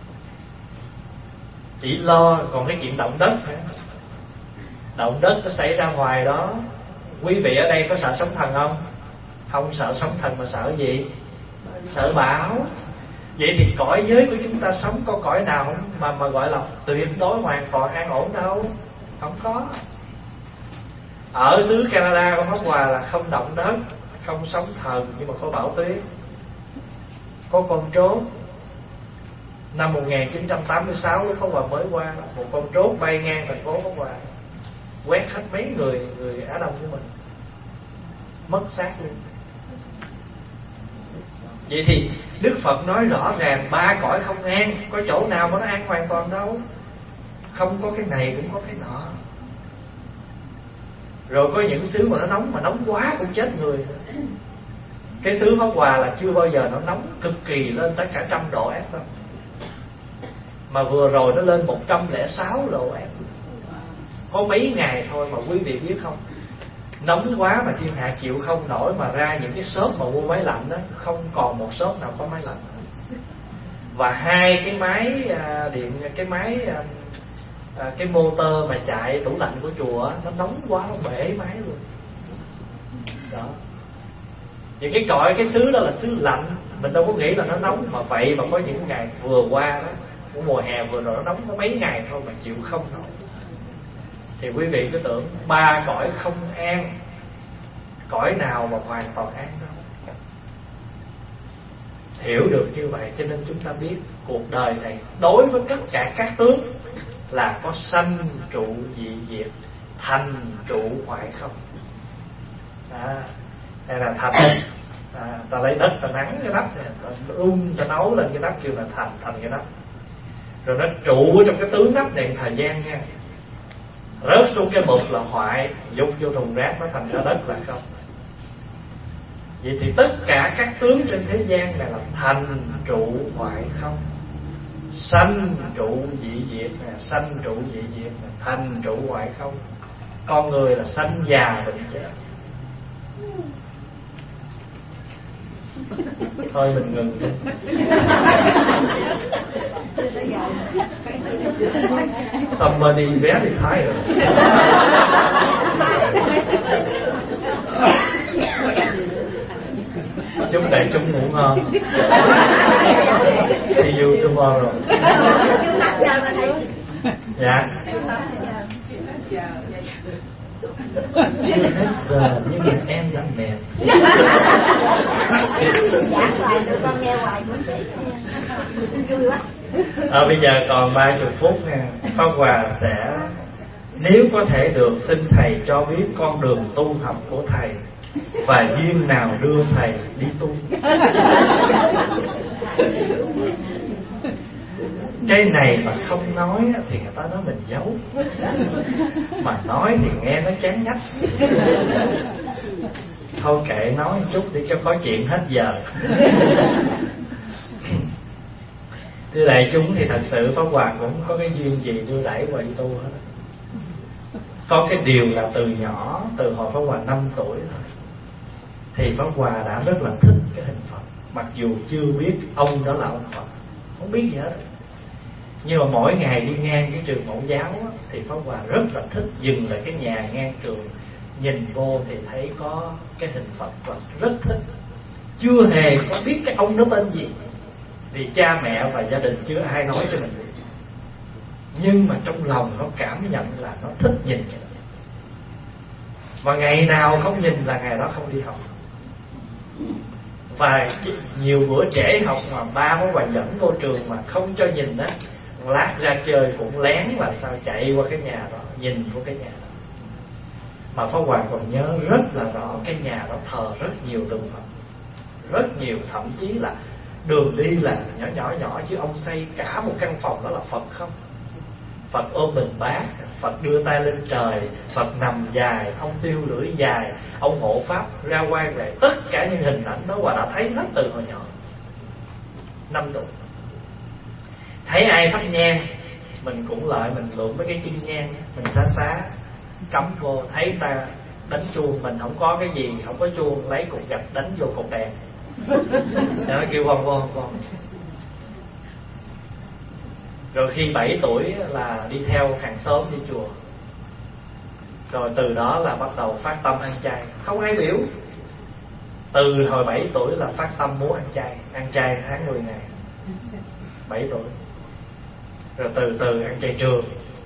Chỉ lo. Còn cái chuyện động đất, động đất nó xảy ra ngoài đó, quý vị ở đây có sợ sóng thần không? Không sợ sóng thần mà sợ gì? Sợ bão. Vậy thì cõi giới của chúng ta sống có cõi nào mà gọi là tuyệt đối hoàn toàn an ổn đâu? Không có. Ở xứ Canada của Pháp Hòa là không động đất, không sóng thần, nhưng mà có bão tuyết, có con trốt. Năm 1986 lúc Pháp Hòa mới qua, một con trốt bay ngang thành phố Pháp Hòa, quét hết mấy người Á Đông của mình, mất xác luôn. Vậy thì Đức Phật nói rõ ràng 3 cõi không an, có chỗ nào mà nó an hoàn toàn đâu. Không có cái này cũng có cái nọ. Rồi có những xứ mà nó nóng quá cũng chết người. Cái xứ Pháp Hòa là chưa bao giờ nó nóng cực kỳ lên tới cả 100 độ F đâu. Mà vừa rồi nó lên 106 độ F. Có mấy ngày thôi mà quý vị biết không, nóng quá mà thiên hạ chịu không nổi, mà ra những cái shop mà mua máy lạnh đó, không còn một shop nào có máy lạnh. Và 2 cái máy điện, cái máy cái motor mà chạy tủ lạnh của chùa nó nóng quá, nó bể máy luôn đó. Những cái cõi, cái xứ đó là xứ lạnh, mình đâu có nghĩ là nó nóng. Mà vậy mà có những ngày vừa qua đó, của mùa hè vừa rồi nó nóng có mấy ngày thôi mà chịu không nổi. Thì quý vị cứ tưởng 3 cõi không an, cõi nào mà hoàn toàn an đâu. Hiểu được như vậy cho nên chúng ta biết cuộc đời này đối với tất cả các tướng là có sanh trụ dị diệt, thành trụ hoại không. Đây là thành. Ta lấy đất ta nắng cái đất này, ta nấu lên cái đất kêu là thành cái đất. Rồi nó trụ trong cái tướng đất này thời gian nha, rớt xuống cái bụt là hoại, dục vô thùng rác nó thành ra đất là không. Vậy thì tất cả các tướng trên thế gian này là thành trụ hoại không, sanh trụ dị diệt nè, sanh trụ dị diệt nè, thành trụ hoại không. Con người là sanh già bệnh chết. Thôi mình ngừng đi. Somebody very tired. Chúc đại chúng ngủ ngon. See you tomorrow. Dạ. Chưa hết giờ nhưng mà em đã mệt. Bây giờ còn 30 phút nha. Pháp Hòa sẽ, nếu có thể được, xin thầy cho biết con đường tu học của thầy và duyên nào đưa thầy đi tu. Cái này mà không nói thì người ta nói mình giấu, mà nói thì nghe nó chán ngắt. Thôi kệ nói một chút để cho có chuyện hết giờ. Thưa đại chúng, thì thật sự Pháp Hòa cũng có cái duyên gì đưa đẩy qua đi tu hết. Có cái điều là từ nhỏ, từ hồi Pháp Hòa 5 tuổi thôi, thì Pháp Hòa đã rất là thích cái hình Phật. Mặc dù chưa biết ông đó là ông Phật, không biết gì hết. Nhưng mà mỗi ngày đi ngang cái trường mẫu giáo á, thì Pháp Hòa rất là thích dừng lại cái nhà ngang trường, nhìn vô thì thấy có cái hình Phật và rất thích. Chưa hề có biết cái ông đó tên gì, vì cha mẹ và gia đình chưa ai nói cho mình biết. Nhưng mà trong lòng nó cảm nhận là nó thích nhìn cái đó. Và ngày nào không nhìn là ngày đó không đi học. Và nhiều bữa trễ học mà ba mới Hòa dẫn vô trường mà không cho nhìn á, lát ra chơi cũng lén làm sao chạy qua cái nhà đó, nhìn vô cái nhà đó. Mà Pháp Hòa còn nhớ rất là rõ cái nhà đó thờ rất nhiều tượng Phật, rất nhiều, thậm chí là đường đi là nhỏ chứ ông xây cả một căn phòng đó là Phật không. Phật ôm bình bát, Phật đưa tay lên trời, Phật nằm dài, ông tiêu lưỡi dài, ông hộ pháp ra quay về. Tất cả những hình ảnh đó Hòa đã thấy hết từ hồi nhỏ 5 tuổi. Thấy ai thắp nhang mình cũng lại, mình lượm mấy cái chân nhang, mình xá cắm vô. Thấy ta đánh chuông, mình không có cái gì, không có chuông, lấy cục gạch đánh vô cột đèn. Nó kêu vong. Rồi khi 7 tuổi là đi theo hàng xóm đi chùa. Rồi từ đó là bắt đầu phát tâm ăn chay. Không ai biểu. Từ hồi 7 tuổi là phát tâm muốn ăn chay tháng 10 ngày. 7 tuổi. Rồi từ từ ăn chay trường.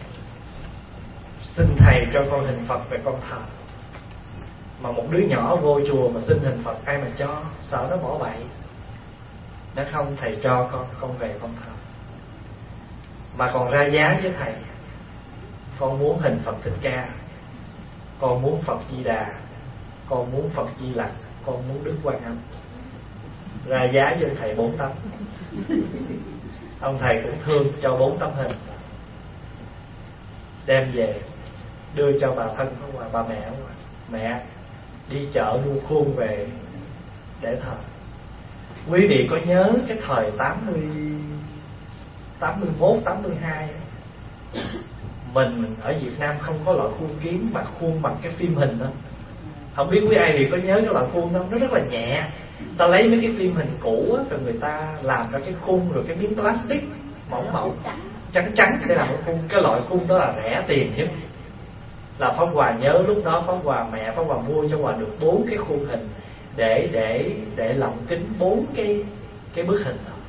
Xin thầy cho con hình Phật về con thờ. Mà một đứa nhỏ vô chùa mà xin hình Phật ai mà cho, sợ nó bỏ bậy. Nó không, thầy cho con về con thờ. Mà còn ra giá với thầy. Con muốn hình Phật Thích Ca, con muốn Phật Di Đà, con muốn Phật Di Lặc, con muốn Đức Quan Âm. Ra giá với thầy 4 tấm. Ông thầy cũng thương cho 4 tấm hình, đem về đưa cho bà thân của bà mẹ. Mẹ đi chợ mua khuôn về để thờ. Quý vị có nhớ cái thời 81, 82 mình ở Việt Nam không có loại khuôn kiếm mà khuôn bằng cái phim hình đó. Không biết quý ai thì có nhớ cái loại khuôn đó, nó rất là nhẹ. Ta lấy mấy cái phim hình cũ á, rồi người ta làm ra cái khuôn, rồi cái miếng plastic mỏng trắng để làm cái khuôn. Cái loại khuôn đó là rẻ tiền nhất. Là Pháp Hòa nhớ lúc đó mẹ Pháp Hòa mua cho Hòa được 4 cái khuôn hình để lồng kính 4 cái bức hình đó.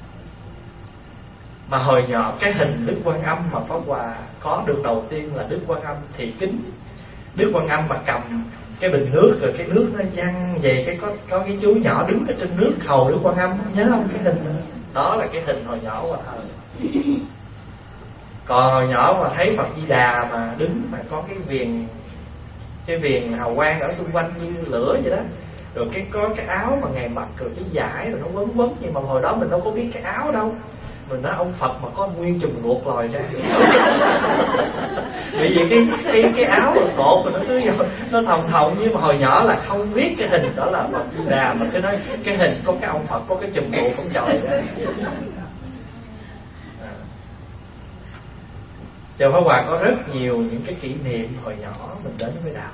Mà hồi nhỏ cái hình Đức Quan Âm mà Pháp Hòa có được đầu tiên là Đức Quan Âm thị kính. Đức Quan Âm mà cầm cái bình nước, rồi cái nước nó văng về, cái có cái chú nhỏ đứng ở trên nước hầu Đức Quan Âm, nhớ không? Cái hình đó là cái hình hồi nhỏ Hòa thờ. Còn hồi nhỏ mà thấy Phật Di Đà mà đứng mà có cái viền hào quang ở xung quanh như lửa vậy đó. Rồi có cái áo mà Ngài mặc, rồi cái dải rồi nó quấn. Nhưng mà hồi đó mình đâu có biết cái áo đâu. Mình nói ông Phật mà có nguyên chùm ruột lòi ra. Bởi vì cái áo rồi cột rồi nó cứ nó thòng. Nhưng mà hồi nhỏ là không biết cái hình đó là Phật Di Đà, mà cái nói cái hình có cái ông Phật có cái chùm ruột ông trời đó. Chợ Pháp Hòa có rất nhiều những cái kỷ niệm hồi nhỏ mình đến với đạo.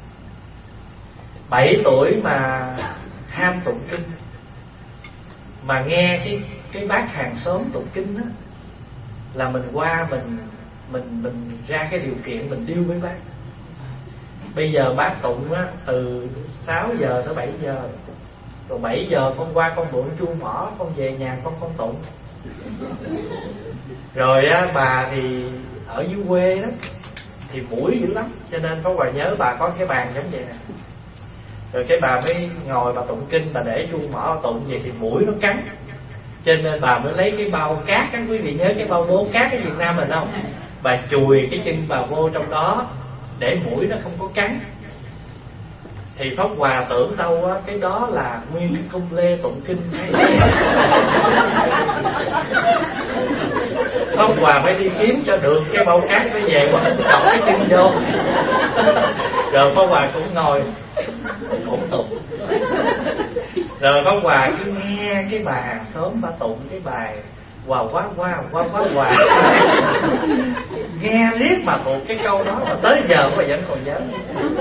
7 tuổi mà ham tụng kinh, mà nghe cái bác hàng xóm tụng kinh á, là mình qua mình ra cái điều kiện mình điêu với bác. Bây giờ bác tụng á, từ 6 giờ tới 7 giờ. Rồi 7 giờ con qua con mượn chuông mỏ, con về nhà con tụng. Rồi á, bà thì ở dưới quê đó thì muỗi dữ lắm, cho nên Pháp Hòa nhớ bà có cái bàn giống vậy nè. Rồi cái bà mới ngồi bà tụng kinh, bà để chuông mỏ bà tụng vậy thì muỗi nó cắn. Cho nên bà mới lấy cái bao cát á, quý vị nhớ cái bao bố cát ở Việt Nam mình không? Bà chùi cái chân bà vô trong đó để muỗi nó không có cắn. Thì Pháp Hòa tưởng đâu á, cái đó là nguyên cái cung lê tụng kinh. Pháp Hòa phải đi kiếm cho được cái bao cát mới về mà không cọc cái chân vô. Rồi Pháp Hòa cũng ngồi cũng tụng. Rồi Pháp Hòa cứ nghe cái bà hàng xóm bà tụng cái bài Hòa Hòa. Nghe riết mà thuộc cái câu đó mà tới giờ mà vẫn còn nhớ.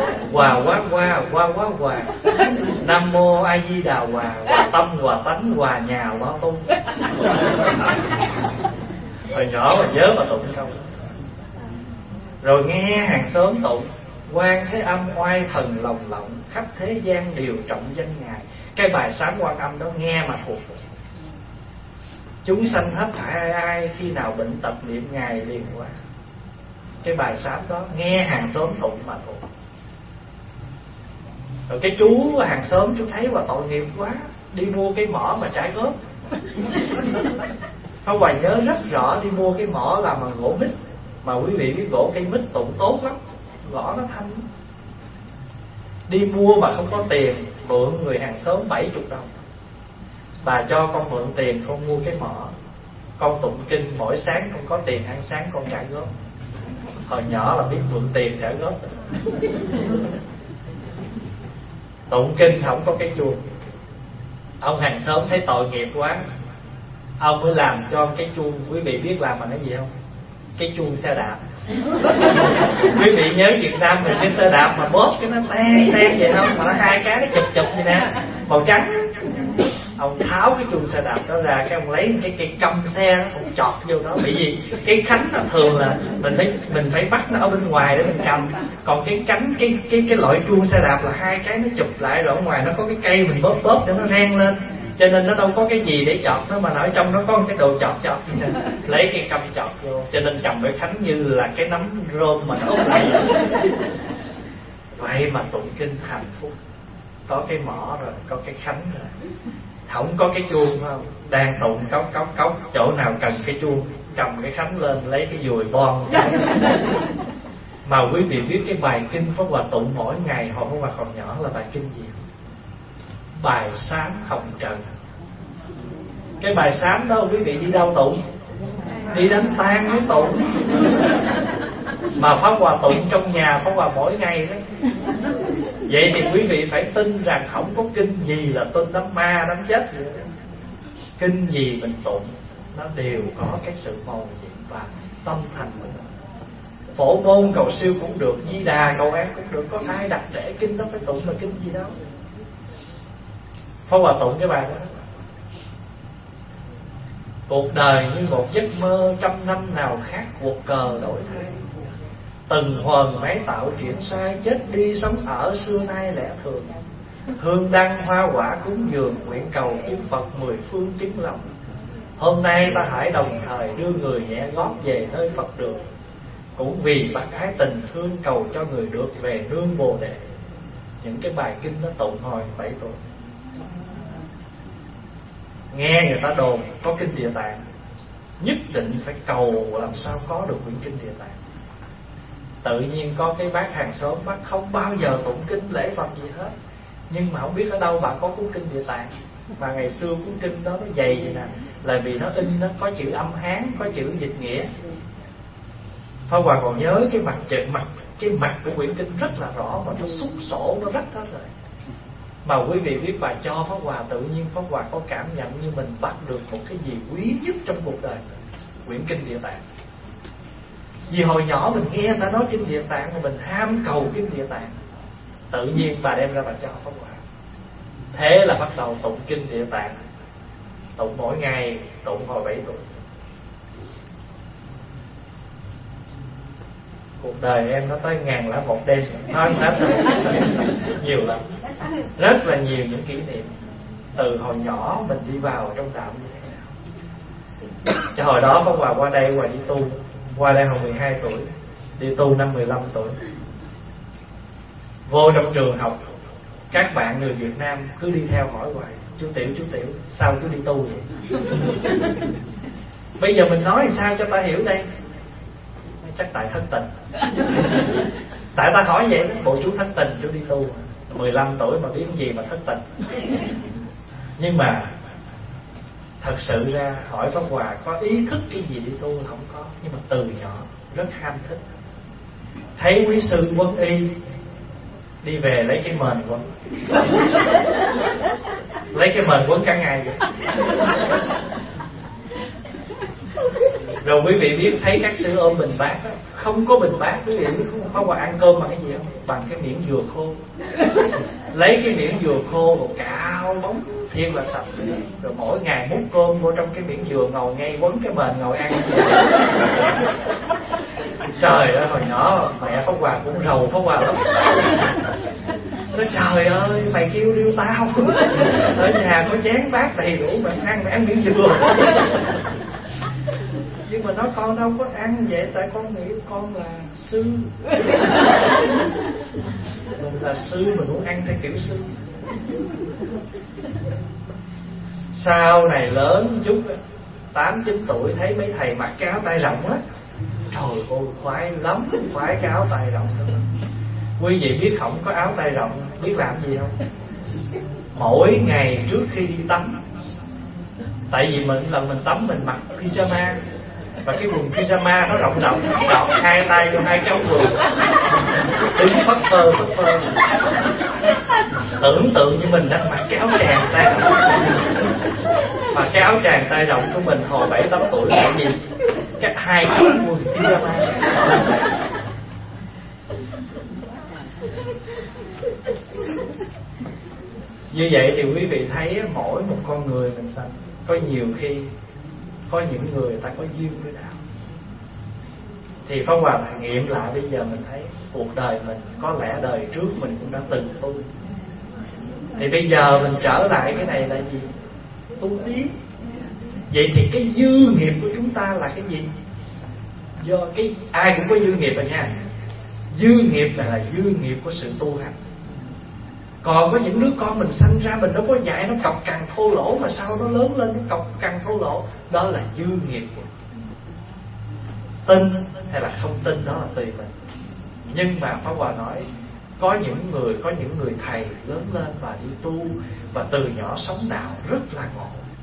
Hòa. Nam mô A Di Đà Hòa, hòa tâm hòa tánh hòa nhà hòa tu. Hồi nhỏ mà nhớ mà tụng câu. Rồi nghe hàng xóm tụng Quan Thế Âm oai thần lồng lộng, khắp thế gian đều trọng danh Ngài. Cái bài sám Quan Âm đó nghe mà thuộc. Chúng sanh hết thảy ai khi nào bệnh tật niệm Ngài liền qua. Cái bài sám đó nghe hàng xóm tụng mà thuộc. Rồi cái chú hàng xóm chú thấy và tội nghiệp quá, đi mua cái mỏ mà trả góp. Pháp Hòa nhớ rất rõ đi mua cái mỏ làm bằng gỗ mít. Mà quý vị biết gỗ cây mít tụng tốt lắm, gõ nó thanh. Đi mua mà không có tiền, mượn người hàng xóm 70 đồng. Bà cho con mượn tiền con mua cái mỏ. Con tụng kinh mỗi sáng con có tiền ăn sáng con trả góp. Hồi nhỏ là biết mượn tiền trả góp. Tụng kinh không có cái chuông. Ông hàng xóm thấy tội nghiệp quá, ông mới làm cho cái chuông. Quý vị biết làm bằng cái gì không? Cái chuông xe đạp. Quý vị nhớ Việt Nam mình cái xe đạp mà bóp cái nó ten ten vậy không? Mà nó hai cái nó chụp chụp vậy nè, màu trắng. Ông tháo cái chuông xe đạp đó ra, cái ông lấy cái cây câm xe nó cũng chọt vô đó. Bởi vì cái khánh là thường là mình phải bắt nó ở bên ngoài để mình cầm. Còn cái cánh cái loại chuông xe đạp là hai cái nó chụp lại, rồi ở ngoài nó có cái cây mình bóp bóp để nó reng lên. Cho nên nó đâu có cái gì để chọt nó, mà ở trong nó có cái đồ chọt lấy cái câm chọt vô. Cho nên cầm cái khánh như là cái nấm rơm mà nó úp lại. Vậy mà tụng kinh hạnh phúc. Có cái mỏ rồi, có cái khánh rồi. Không có cái chuông không? Đang tụng cốc cốc cốc, chỗ nào cần cái chuông cầm cái khánh lên, lấy cái dùi bon. Mà quý vị biết cái bài kinh Pháp Hòa tụng mỗi ngày hồi Pháp Hòa còn nhỏ là bài kinh gì? Bài sám Hồng Trần. Cái bài sám đó quý vị đi đâu tụng? Đi đánh tang mới tụng. Mà Pháp Hòa tụng trong nhà Pháp Hòa mỗi ngày đó. Vậy thì quý vị phải tin rằng không có kinh gì là tin đám ma đám chết vậy đó. Kinh gì mình tụng nó đều có cái sự màu nhiệm và tâm thành của nó. Phổ môn cầu siêu cũng được, Di Đà cầu an cũng được. Có ai đặt để kinh đó phải tụng là kinh gì đâu. Pháp Hòa tụng cái bài đó. Cuộc đời như một giấc mơ, trăm năm nào khác cuộc cờ đổi thay. Từng hồn máy tạo chuyện sai, chết đi sống ở xưa nay lẽ thường. Hương đăng hoa quả cúng dường, nguyện cầu chư Phật mười phương chứng lòng. Hôm nay ta hãy đồng thời đưa người nhẹ gót về nơi Phật đường. Cũng vì bác ái tình thương cầu cho người được về nương Bồ Đề. Những cái bài kinh nó tụng hồi 7 tuổi. Nghe người ta đồn có kinh Địa Tạng, nhất định phải cầu làm sao có được quyển kinh Địa Tạng. Tự nhiên có cái bác hàng xóm, bác không bao giờ tụng kinh lễ Phật gì hết, nhưng mà không biết ở đâu bà có cuốn kinh Địa Tạng. Mà ngày xưa cuốn kinh đó nó dày vậy nè, là vì nó in nó có chữ âm Hán, có chữ dịch nghĩa. Pháp Hòa còn nhớ cái mặt của quyển kinh rất là rõ, mà nó xúc sổ, nó rách hết rồi. Mà quý vị biết bà cho Pháp Hòa, tự nhiên Pháp Hòa có cảm nhận như mình bắt được một cái gì quý nhất trong cuộc đời, quyển kinh Địa Tạng. Vì hồi nhỏ mình nghe người ta nói kinh Địa Tạng mà mình ham cầu kinh Địa Tạng, tự nhiên bà đem ra bà cho Pháp Hòa. Thế là bắt đầu tụng kinh Địa Tạng, tụng mỗi ngày, tụng hồi 7 tuổi. Cuộc đời em nó tới 1001 đêm, nói hết rồi. Nhiều lắm, rất là nhiều những kỷ niệm. Từ hồi nhỏ mình đi vào trong đạo như thế nào. Cho hồi đó Pháp Hòa qua đây, Hòa đi tu. Qua đây hồi 12 tuổi, đi tu năm 15 tuổi. Vô trong trường học, các bạn người Việt Nam cứ đi theo hỏi hoài: chú Tiểu, sao chú đi tu vậy? Bây giờ mình nói sao cho ta hiểu đây? Chắc tại thất tình. Tại ta hỏi vậy đó, bộ chú thất tình, chú đi tu 15 tuổi mà biết gì mà thất tình. Nhưng mà thật sự ra hỏi Pháp Hòa có ý thức cái gì đi tu không có. Nhưng mà từ nhỏ rất ham thích. Thấy quý sư Quân Y đi về lấy cái mền quấn, lấy cái mền quấn cả ngày vậy. Rồi quý vị biết thấy các sư ôm bình bát đó, không có bình bát, quý vị biết không? Pháp Hòa ăn cơm bằng cái gì không? Bằng cái miệng dừa khô. Lấy cái miệng dừa khô rồi cạo bóng thiệt là sạch. Rồi mỗi ngày múc cơm vô trong cái miệng dừa, ngồi ngay quấn cái mền ngồi ăn. Trời ơi, hồi nhỏ mẹ Pháp Hòa cũng rầu Pháp Hòa lắm. Nói trời ơi, mày kêu riêu tao, ở nhà có chén bát đầy đủ mà mày ăn miếng dừa. Nhưng mà nói con đâu có ăn vậy, tại con nghĩ con là sư. Mình là sư, mình muốn ăn theo kiểu sư. Sau này lớn chút 8-9 tuổi thấy mấy thầy mặc cái áo tay rộng á, trời ơi khoái lắm, khoái cái áo tay rộng. Quý vị biết không, có áo tay rộng biết làm gì không? Mỗi ngày trước khi đi tắm, tại vì lần mình tắm mình mặc pyjama, và cái quần pyjama nó rộng rộng, gọt hai tay vô hai cái ống quần, đứng phất phơ. Tưởng tượng như mình đang mặc cái áo tràng tay rộng. Mà cái áo tràng tay rộng của mình hồi 7-8 tuổi là gì? Cái hai cái ống quần pyjama. Như vậy thì quý vị thấy mỗi một con người mình sanh, có nhiều khi có những người ta có duyên với đạo. Thì Pháp Hòa nghiệm lại bây giờ mình thấy cuộc đời mình, có lẽ đời trước mình cũng đã từng tu. Thì bây giờ mình trở lại cái này là gì? Tu tiếp. Vậy thì cái dư nghiệp của chúng ta là cái gì? Do cái ai cũng có dư nghiệp rồi nha. Dư nghiệp là dư nghiệp của sự tu hành. Còn có những đứa con mình sanh ra mình đâu có dạy nó cọc cằn thô lỗ, mà sao nó lớn lên nó cọc cằn thô lỗ. Đó là dư nghiệp của tin hay là không tin, đó là tùy mình. Nhưng mà Pháp Hòa nói có những người thầy lớn lên và đi tu, và từ nhỏ sống đạo rất là ngộ.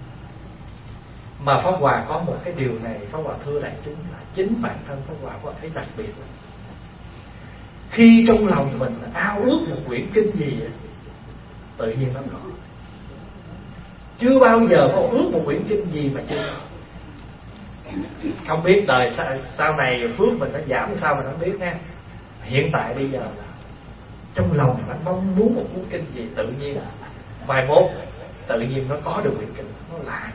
Mà Pháp Hòa có một cái điều này, Pháp Hòa thưa đại chúng là chính bản thân Pháp Hòa thấy đặc biệt lắm. Khi trong lòng mình ao ước một quyển kinh gì, tự nhiên nó có. Chưa bao giờ có ước một quyển kinh gì mà chưa có. Không biết đời sau này phước mình nó giảm sao mình không biết nha. Hiện tại bây giờ là trong lòng mình mong muốn một cuốn kinh gì, tự nhiên mai mốt tự nhiên nó có được quyển kinh. Nó lạ.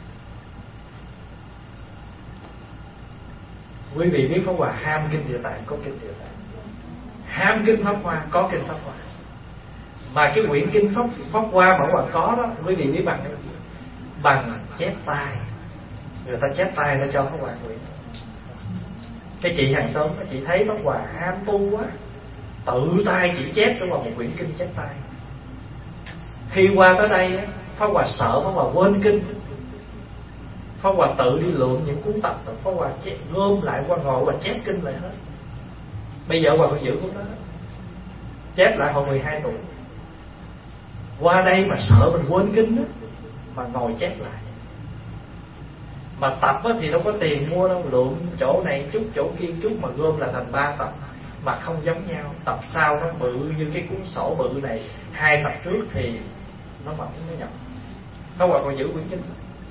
Quý vị biết Pháp Hòa ham kinh Địa Tạng, có kinh Địa Tạng. Ham kinh Pháp Hoa, có kinh Pháp Hoa. Mà cái quyển kinh Pháp Hoa mà Hòa có đó, quý vị biết bằng cái gì? Bằng chép tay. Người ta chép tay nó cho Pháp Hòa quyển. Cái chị hàng xóm chị thấy Pháp Hòa ham tu quá, tự tay chỉ chép cho vào một quyển kinh chép tay. Khi qua tới đây Pháp Hòa sợ Pháp Hòa quên kinh, Pháp Hòa tự đi lượm những cuốn tập, Pháp Hòa chép gom lại qua ngồi và chép kinh lại hết. Bây giờ Hòa còn giữ cuốn đó, chép lại hồi 12 tuổi. Qua đây mà sợ mình quên kinh đó, mà ngồi chép lại. Mà tập thì đâu có tiền mua đâu, lượm chỗ này chút chỗ kia chút mà gom là thành 3 tập mà không giống nhau. Tập sau nó bự như cái cuốn sổ bự này, 2 tập trước thì nó mỏng nó nhỏ. Pháp Hòa còn giữ quyển kinh.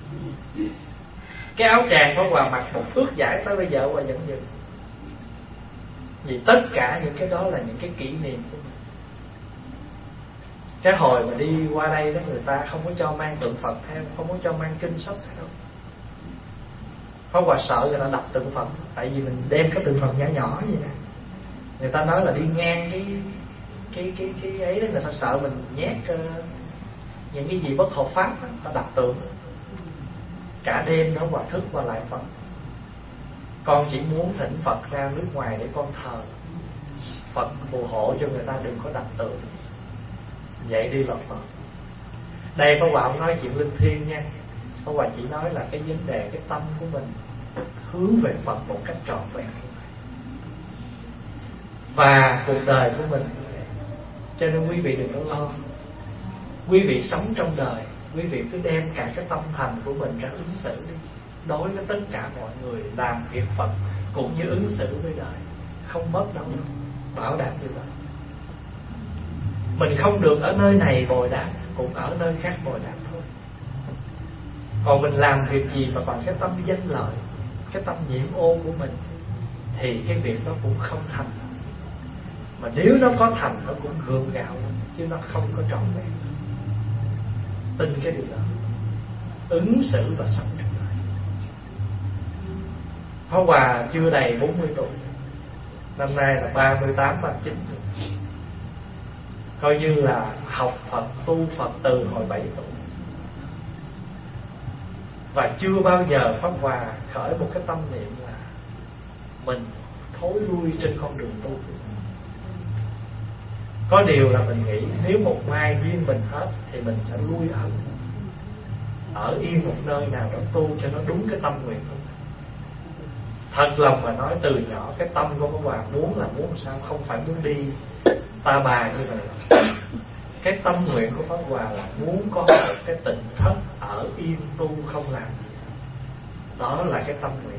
Cái áo tràng Pháp Hòa mặc một thước giải tới bây giờ Hòa vẫn giữ. Vì tất cả những cái đó là những cái kỷ niệm của mình. Cái hồi mà đi qua đây đó, người ta không có cho mang tượng Phật theo, không có cho mang kinh sách theo. Pháp Hòa sợ người ta đập tượng Phật, tại vì mình đem cái tượng Phật nhỏ nhỏ vậy nè. Người ta nói là đi ngang cái ấy đó, người ta sợ mình nhét những cái gì bất hợp pháp đó, ta đập tượng. Cả đêm đó Hòa thức qua lại Phật. Con chỉ muốn thỉnh Phật ra nước ngoài để con thờ Phật, phù hộ cho người ta đừng có đặt tượng. Vậy đi là Phật. Đây Pháp Hòa không nói chuyện linh thiêng nha, Pháp Hòa chỉ nói là cái vấn đề cái tâm của mình hướng về Phật một cách trọn vẹn. Và cuộc đời của mình, cho nên quý vị đừng có lo. Quý vị sống trong đời, quý vị cứ đem cả cái tâm thành của mình ra ứng xử đi. Đối với tất cả mọi người, làm việc Phật cũng như ứng xử với đời, không mất đâu, bảo đảm như vậy. Mình không được ở nơi này bồi đáp, cũng ở nơi khác bồi đáp thôi. Còn mình làm việc gì mà bằng cái tâm danh lợi, cái tâm nhiễm ô của mình, thì cái việc đó cũng không thành. Mà nếu nó có thành, nó cũng gượng gạo lắm, chứ nó không có trọn vẹn. Tin cái điều đó, ứng xử và sống trong đời. Pháp Hòa chưa đầy 40 tuổi, năm nay là 38, 39, coi như là học Phật, tu Phật từ hồi 7 tuổi. Và chưa bao giờ Pháp Hòa khởi một cái tâm niệm là mình thối lui trên con đường tu. Có điều là mình nghĩ nếu một mai duyên mình hết thì mình sẽ lui ở yên một nơi nào đó tu cho nó đúng cái tâm nguyện của mình. Thật lòng mà nói, từ nhỏ cái tâm của Pháp Hòa muốn là muốn làm sao, không phải muốn đi ta bà như vậy. Cái tâm nguyện của Pháp Hòa là muốn có một cái tịnh thất ở yên tu không làm gì. Đó là cái tâm nguyện.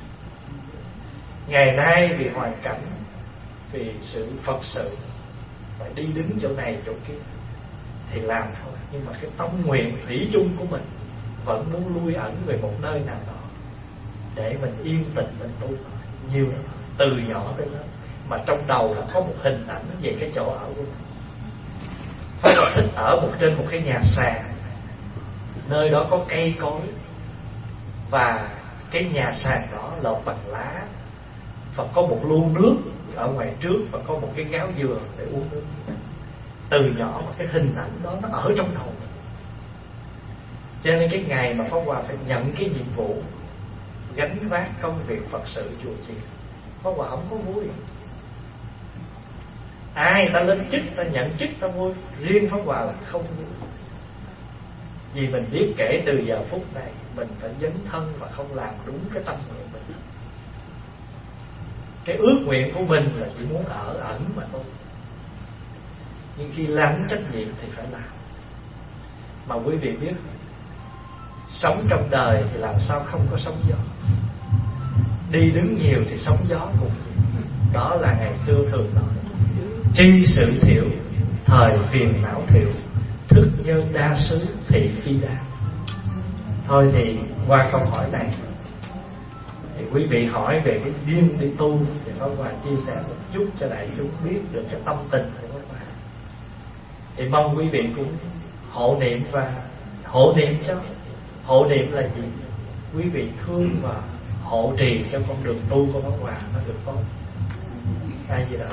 Ngày nay vì hoàn cảnh, vì sự Phật sự, phải đi đứng chỗ này chỗ kia thì làm thôi. Nhưng mà cái tâm nguyện thủy chung của mình vẫn muốn lui ẩn về một nơi nào đó để mình yên tĩnh, mình tu nhiều lắm, từ nhỏ tới lớn. Mà trong đầu là có một hình ảnh về cái chỗ ở của mình. Pháp Hòa thích ở trên một cái nhà sàn, nơi đó có cây cối, và cái nhà sàn đó lợp bằng lá, và có một lu nước ở ngoài trước, và có một cái gáo dừa để uống nước. Từ nhỏ mà cái hình ảnh đó nó ở trong đầu mình. Cho nên cái ngày mà Pháp Hòa phải nhận cái nhiệm vụ gánh vác công việc Phật sự chùa chiền, Pháp Hòa không có vui. Ai ta lên chức, ta nhận chức, ta vui. Riêng Pháp Hòa là không vui. Vì mình biết kể từ giờ phút này mình phải dấn thân và không làm đúng cái tâm nguyện mình. Cái ước nguyện của mình là chỉ muốn ở ẩn mà thôi, nhưng khi lãnh trách nhiệm thì phải làm. Mà quý vị biết, sống trong đời thì làm sao không có sóng gió. Đi đứng nhiều thì sóng gió cũng nhiều. Đó là ngày xưa thường nói tri sự thiểu, thời phiền não thiểu, thức nhân đa xứ thị chi đa. Thôi thì qua câu hỏi này thì quý vị hỏi về cái duyên đi tu, thì Pháp Hòa chia sẻ một chút cho đại chúng biết được cái tâm tình của Pháp Hòa. Thì mong quý vị cũng hộ niệm và hộ niệm cho. Hộ niệm là gì? Quý vị thương và hộ trì cho con đường tu của Pháp Hòa nó được tốt. Ai gì đó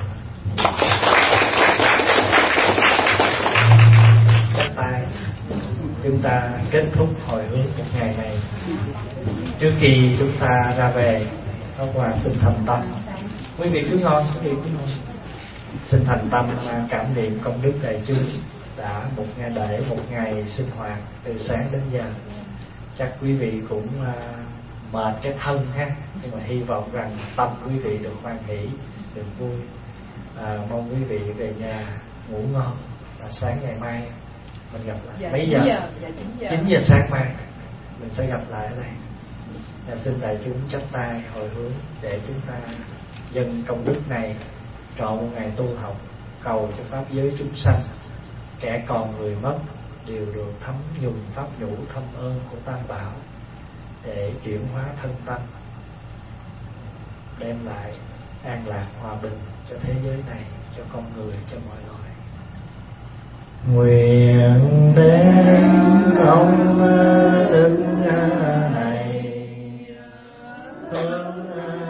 chắp tay, chúng ta kết thúc hồi hướng một ngày này. Trước khi chúng ta ra về, Pháp Hòa xin thành tâm. Quý vị cứ ngon, quý vị cứ ngon. Xin thành tâm cảm niệm công đức đại chúng đã để một ngày sinh hoạt từ sáng đến giờ. Chắc quý vị cũng mệt cái thân ha, nhưng mà hy vọng rằng tâm quý vị được hoan hỷ, được vui. Mong quý vị về nhà ngủ ngon, và sáng ngày mai mình gặp lại. Mấy giờ? 9 giờ sáng mai mình sẽ gặp lại ở đây. Xin đại chúng chắp tay hồi hướng để chúng ta dâng công đức này trọn một ngày tu học, cầu cho pháp giới chúng sanh, kẻ còn người mất đều được thấm nhuần pháp nhũ thâm ơn của Tam Bảo, để chuyển hóa thân tâm, đem lại an lạc hòa bình cho thế giới này, cho con người, cho mọi loài. Nguyện đem công đức này hướng